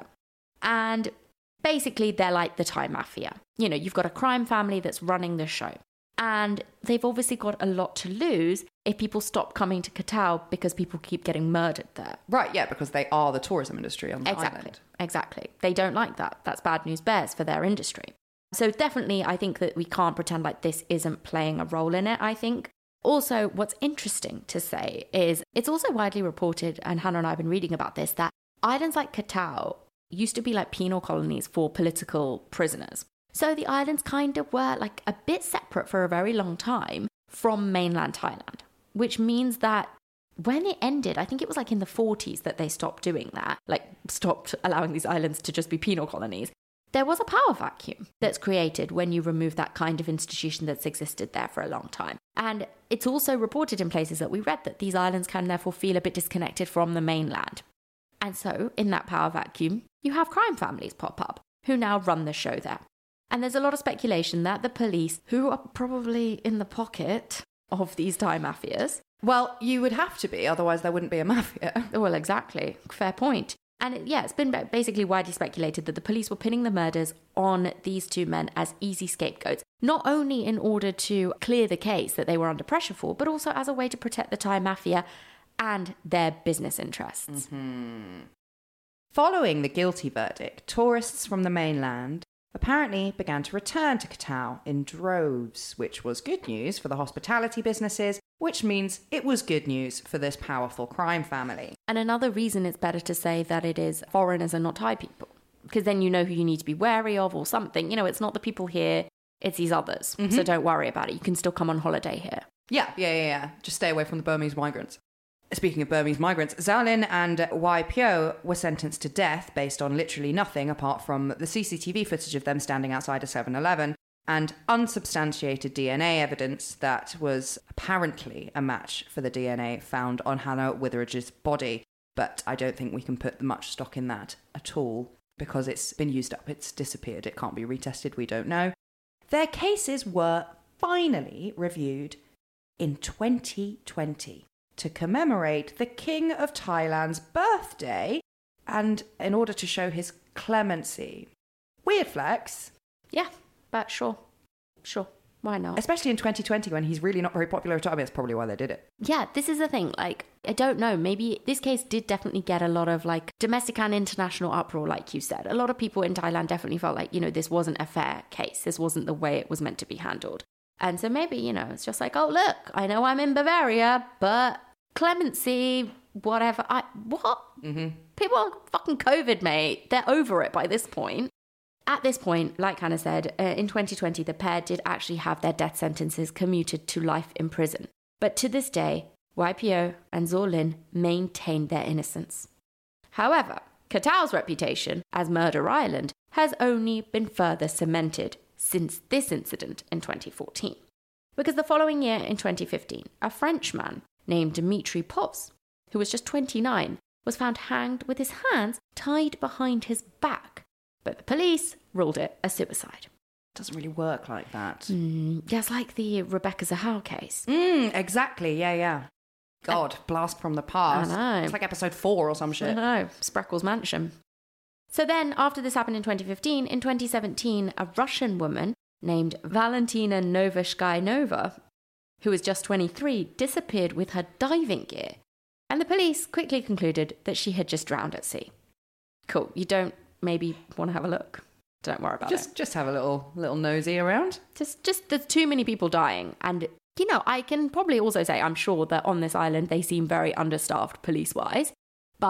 And basically, they're like the Thai mafia. You know, you've got a crime family that's running the show. And they've obviously got a lot to lose if people stop coming to Koh Tao because people keep getting murdered there. Right, yeah, because they are the tourism industry on the exactly, island. Exactly. They don't like that. That's bad news bears for their industry. So definitely, I think that we can't pretend like this isn't playing a role in it, I think. Also, what's interesting to say is it's also widely reported, and Hannah and I have been reading about this, that islands like Koh Tao used to be like penal colonies for political prisoners. So the islands kind of were like a bit separate for a very long time from mainland Thailand, which means that when it ended, I think it was like in the forties that they stopped doing that, like stopped allowing these islands to just be penal colonies. There was a power vacuum that's created when you remove that kind of institution that's existed there for a long time. And it's also reported in places that we read that these islands can therefore feel a bit disconnected from the mainland. And so, in that power vacuum, you have crime families pop up who now run the show there. And there's a lot of speculation that the police, who are probably in the pocket of these Thai mafias... Well, you would have to be, otherwise there wouldn't be a mafia. Well, exactly. Fair point. And it, yeah, it's been basically widely speculated that the police were pinning the murders on these two men as easy scapegoats, not only in order to clear the case that they were under pressure for, but also as a way to protect the Thai mafia and their business interests. Mm-hmm. Following the guilty verdict, tourists from the mainland apparently began to return to Koh Tao in droves, which was good news for the hospitality businesses, which means it was good news for this powerful crime family. And another reason it's better to say that it is foreigners and not Thai people, because then you know who you need to be wary of or something. You know, it's not the people here, it's these others. Mm-hmm. So don't worry about it. You can still come on holiday here. Yeah, yeah, yeah, yeah. Just stay away from the Burmese migrants. Speaking of Burmese migrants, Zhao Lin and Wai Pyo were sentenced to death based on literally nothing apart from the C C T V footage of them standing outside a seven eleven and unsubstantiated D N A evidence that was apparently a match for the D N A found on Hannah Witheridge's body. But I don't think we can put much stock in that at all because it's been used up, it's disappeared, it can't be retested, we don't know. Their cases were finally reviewed in twenty twenty. To commemorate the King of Thailand's birthday and in order to show his clemency. Weird flex. Yeah, but sure. Sure. Why not? Especially in twenty twenty when he's really not very popular at all. I mean, that's probably why they did it. Yeah, this is the thing. Like, I don't know. Maybe this case did definitely get a lot of like domestic and international uproar, like you said. A lot of people in Thailand definitely felt like, you know, this wasn't a fair case. This wasn't the way it was meant to be handled. And so maybe, you know, it's just like, oh, look, I know I'm in Bavaria, but clemency, whatever. I What? Mm-hmm. People are fucking COVID, mate. They're over it by this point. At this point, like Hannah said, uh, in twenty twenty, the pair did actually have their death sentences commuted to life in prison. But to this day, Wai Pyo and Zhao Lin maintained their innocence. However, Koh Tao's reputation as Murder Island has only been further cemented since this incident in twenty fourteen. Because the following year, in twenty fifteen, a Frenchman named Dimitri Pos, who was just twenty-nine, was found hanged with his hands tied behind his back. But the police ruled it a suicide. Doesn't really work like that. Mm, just like the Rebecca Zahau case. Mm, exactly, yeah, yeah. God, uh, blast from the past. I know. It's like episode four or some shit. I know, Spreckles Mansion. So then, after this happened in twenty fifteen, in twenty seventeen, a Russian woman named Valentina Novashkainova, who was just twenty-three, disappeared with her diving gear. And the police quickly concluded that she had just drowned at sea. Cool, you don't maybe want to have a look. Don't worry about just, it. Just have a little little nosy around. Just, just there's too many people dying. And, you know, I can probably also say I'm sure that on this island they seem very understaffed police-wise. But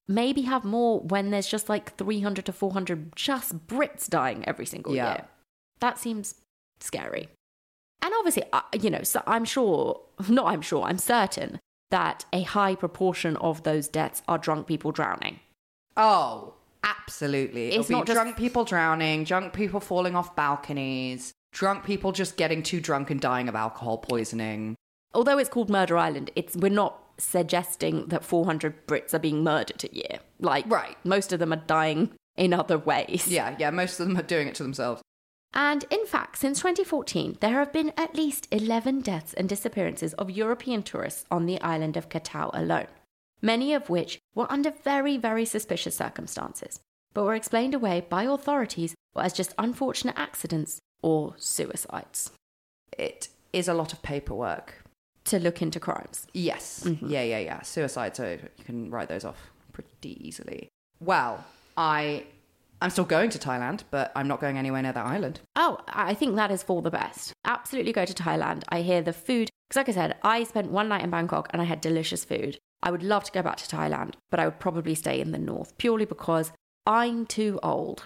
maybe have more when there's just like three hundred to four hundred just Brits dying every single Yeah. year. That seems scary. And obviously, uh, you know, so I'm sure, not I'm sure, I'm certain that a high proportion of those deaths are drunk people drowning. Oh, absolutely. It'll It's be not just- drunk people drowning, drunk people falling off balconies, drunk people just getting too drunk and dying of alcohol poisoning. Although it's called Murder Island, it's we're not suggesting that four hundred Brits are being murdered a year. Like, Right. most of them are dying in other ways. Yeah, yeah, most of them are doing it to themselves. And in fact, since twenty fourteen, there have been at least eleven deaths and disappearances of European tourists on the island of Katau alone, many of which were under very, very suspicious circumstances, but were explained away by authorities as just unfortunate accidents or suicides. It is a lot of paperwork. To look into crimes. Yes. Mm-hmm. Yeah, yeah, yeah. Suicide, so you can write those off pretty easily. Well, I... I'm still going to Thailand, but I'm not going anywhere near that island. Oh, I think that is for the best. Absolutely go to Thailand. I hear the food, because like I said, I spent one night in Bangkok and I had delicious food. I would love to go back to Thailand, but I would probably stay in the north, purely because I'm too old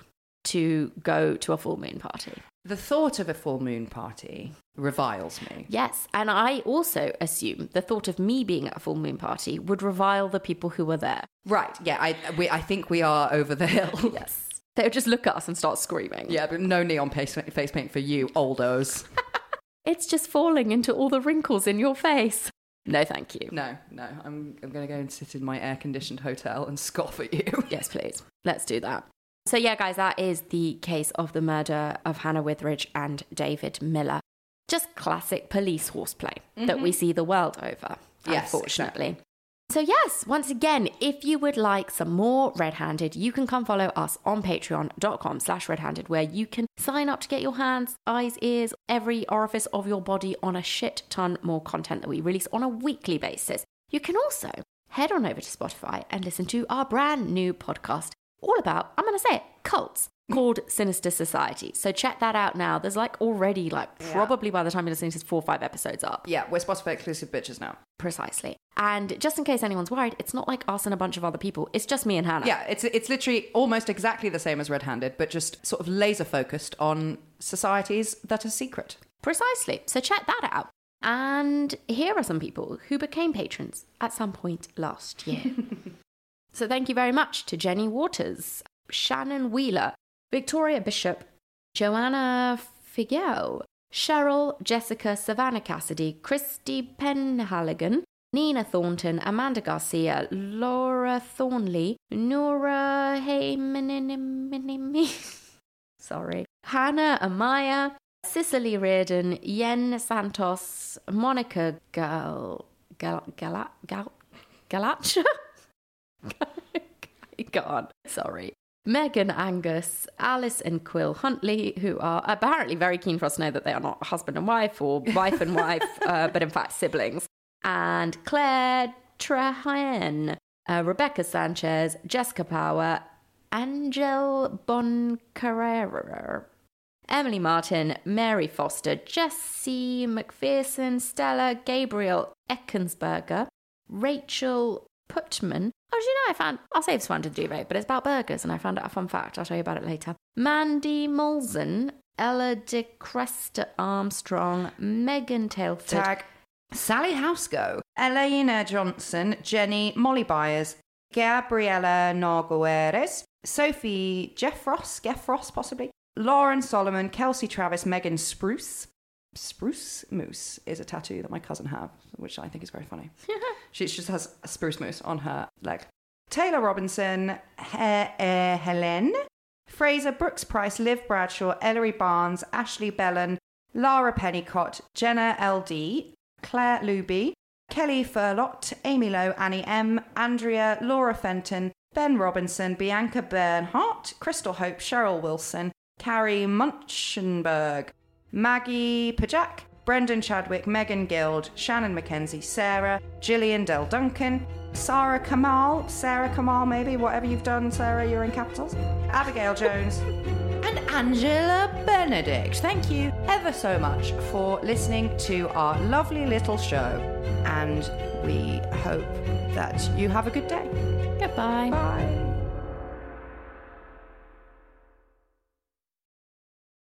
to go to a full moon party. The thought of a full moon party reviles me. Yes, and I also assume the thought of me being at a full moon party would revile the people who were there. Right, yeah, I we, I think we are over the hill. Yes. They would just look at us and start screaming. Yeah, but no neon face, face paint for you, oldos. It's just falling into all the wrinkles in your face. No, thank you. No, no, I'm, I'm going to go and sit in my air-conditioned hotel and scoff at you. Yes, please. Let's do that. So yeah, guys, that is the case of the murder of Hannah Witheridge and David Miller. Just classic police horseplay mm-hmm. that we see the world over, yes, unfortunately. Exactly. So yes, once again, if you would like some more Red Handed, you can come follow us on patreon.com slash redhanded, where you can sign up to get your hands, eyes, ears, every orifice of your body on a shit ton more content that we release on a weekly basis. You can also head on over to Spotify and listen to our brand new podcast all about, I'm going to say it, cults, called Sinister Society. So check that out now. There's like already like yeah. probably by the time you're listening to this, four or five episodes up. Yeah, we're Spotify exclusive bitches now. Precisely. And just in case anyone's worried, it's not like us and a bunch of other people. It's just me and Hannah. Yeah, it's it's literally almost exactly the same as Red Handed, but just sort of laser focused on societies that are secret. Precisely. So check that out. And here are some people who became patrons at some point last year. So thank you very much to Jenny Waters, Shannon Wheeler, Victoria Bishop, Joanna Figuel, Cheryl, Jessica, Savannah Cassidy, Christy Penhaligan, Nina Thornton, Amanda Garcia, Laura Thornley, Nora Haymanimi, sorry, Hannah Amaya, Cicely Reardon, Yen Santos, Monica Gal... Gal... Gal... Gal... Galacha? I can't. Sorry. Megan Angus, Alice and Quill Huntley, who are apparently very keen for us to know that they are not husband and wife or wife and wife, uh, but in fact siblings. And Claire Trahan, uh, Rebecca Sanchez, Jessica Power, Angel Boncarrera, Emily Martin, Mary Foster, Jessie McPherson, Stella, Gabriel Eckensberger, Rachel Putman. Oh, do you know I found... I'll save this one to duvet, but it's about burgers, and I found out a fun fact. I'll tell you about it later. Mandy Molson, Ella De Cresta Armstrong, Megan Tailford. Tag Sally Housego, Elena Johnson, Jenny, Molly Byers, Gabriella Nogueres, Sophie Jeffross, Jeffross possibly, Lauren Solomon, Kelsey Travis, Megan Spruce. Spruce Moose is a tattoo that my cousin has, which I think is very funny. She just has a spruce moose on her leg. Taylor Robinson, he- uh, Helen, Fraser Brooks Price, Liv Bradshaw, Ellery Barnes, Ashley Bellon, Lara Pennicott, Jenna L D, Claire Luby, Kelly Furlott, Amy Lowe, Annie M, Andrea, Laura Fenton, Ben Robinson, Bianca Bernhardt, Crystal Hope, Cheryl Wilson, Carrie Munchenberg, Maggie Pajak, Brendan Chadwick, Megan Guild, Shannon Mackenzie, Sarah, Gillian Del Duncan, Sarah Kamal, Sarah Kamal maybe, whatever you've done, Sarah, you're in capitals, Abigail Jones. And Angela Benedict. Thank you ever so much for listening to our lovely little show. And we hope that you have a good day. Goodbye. Bye.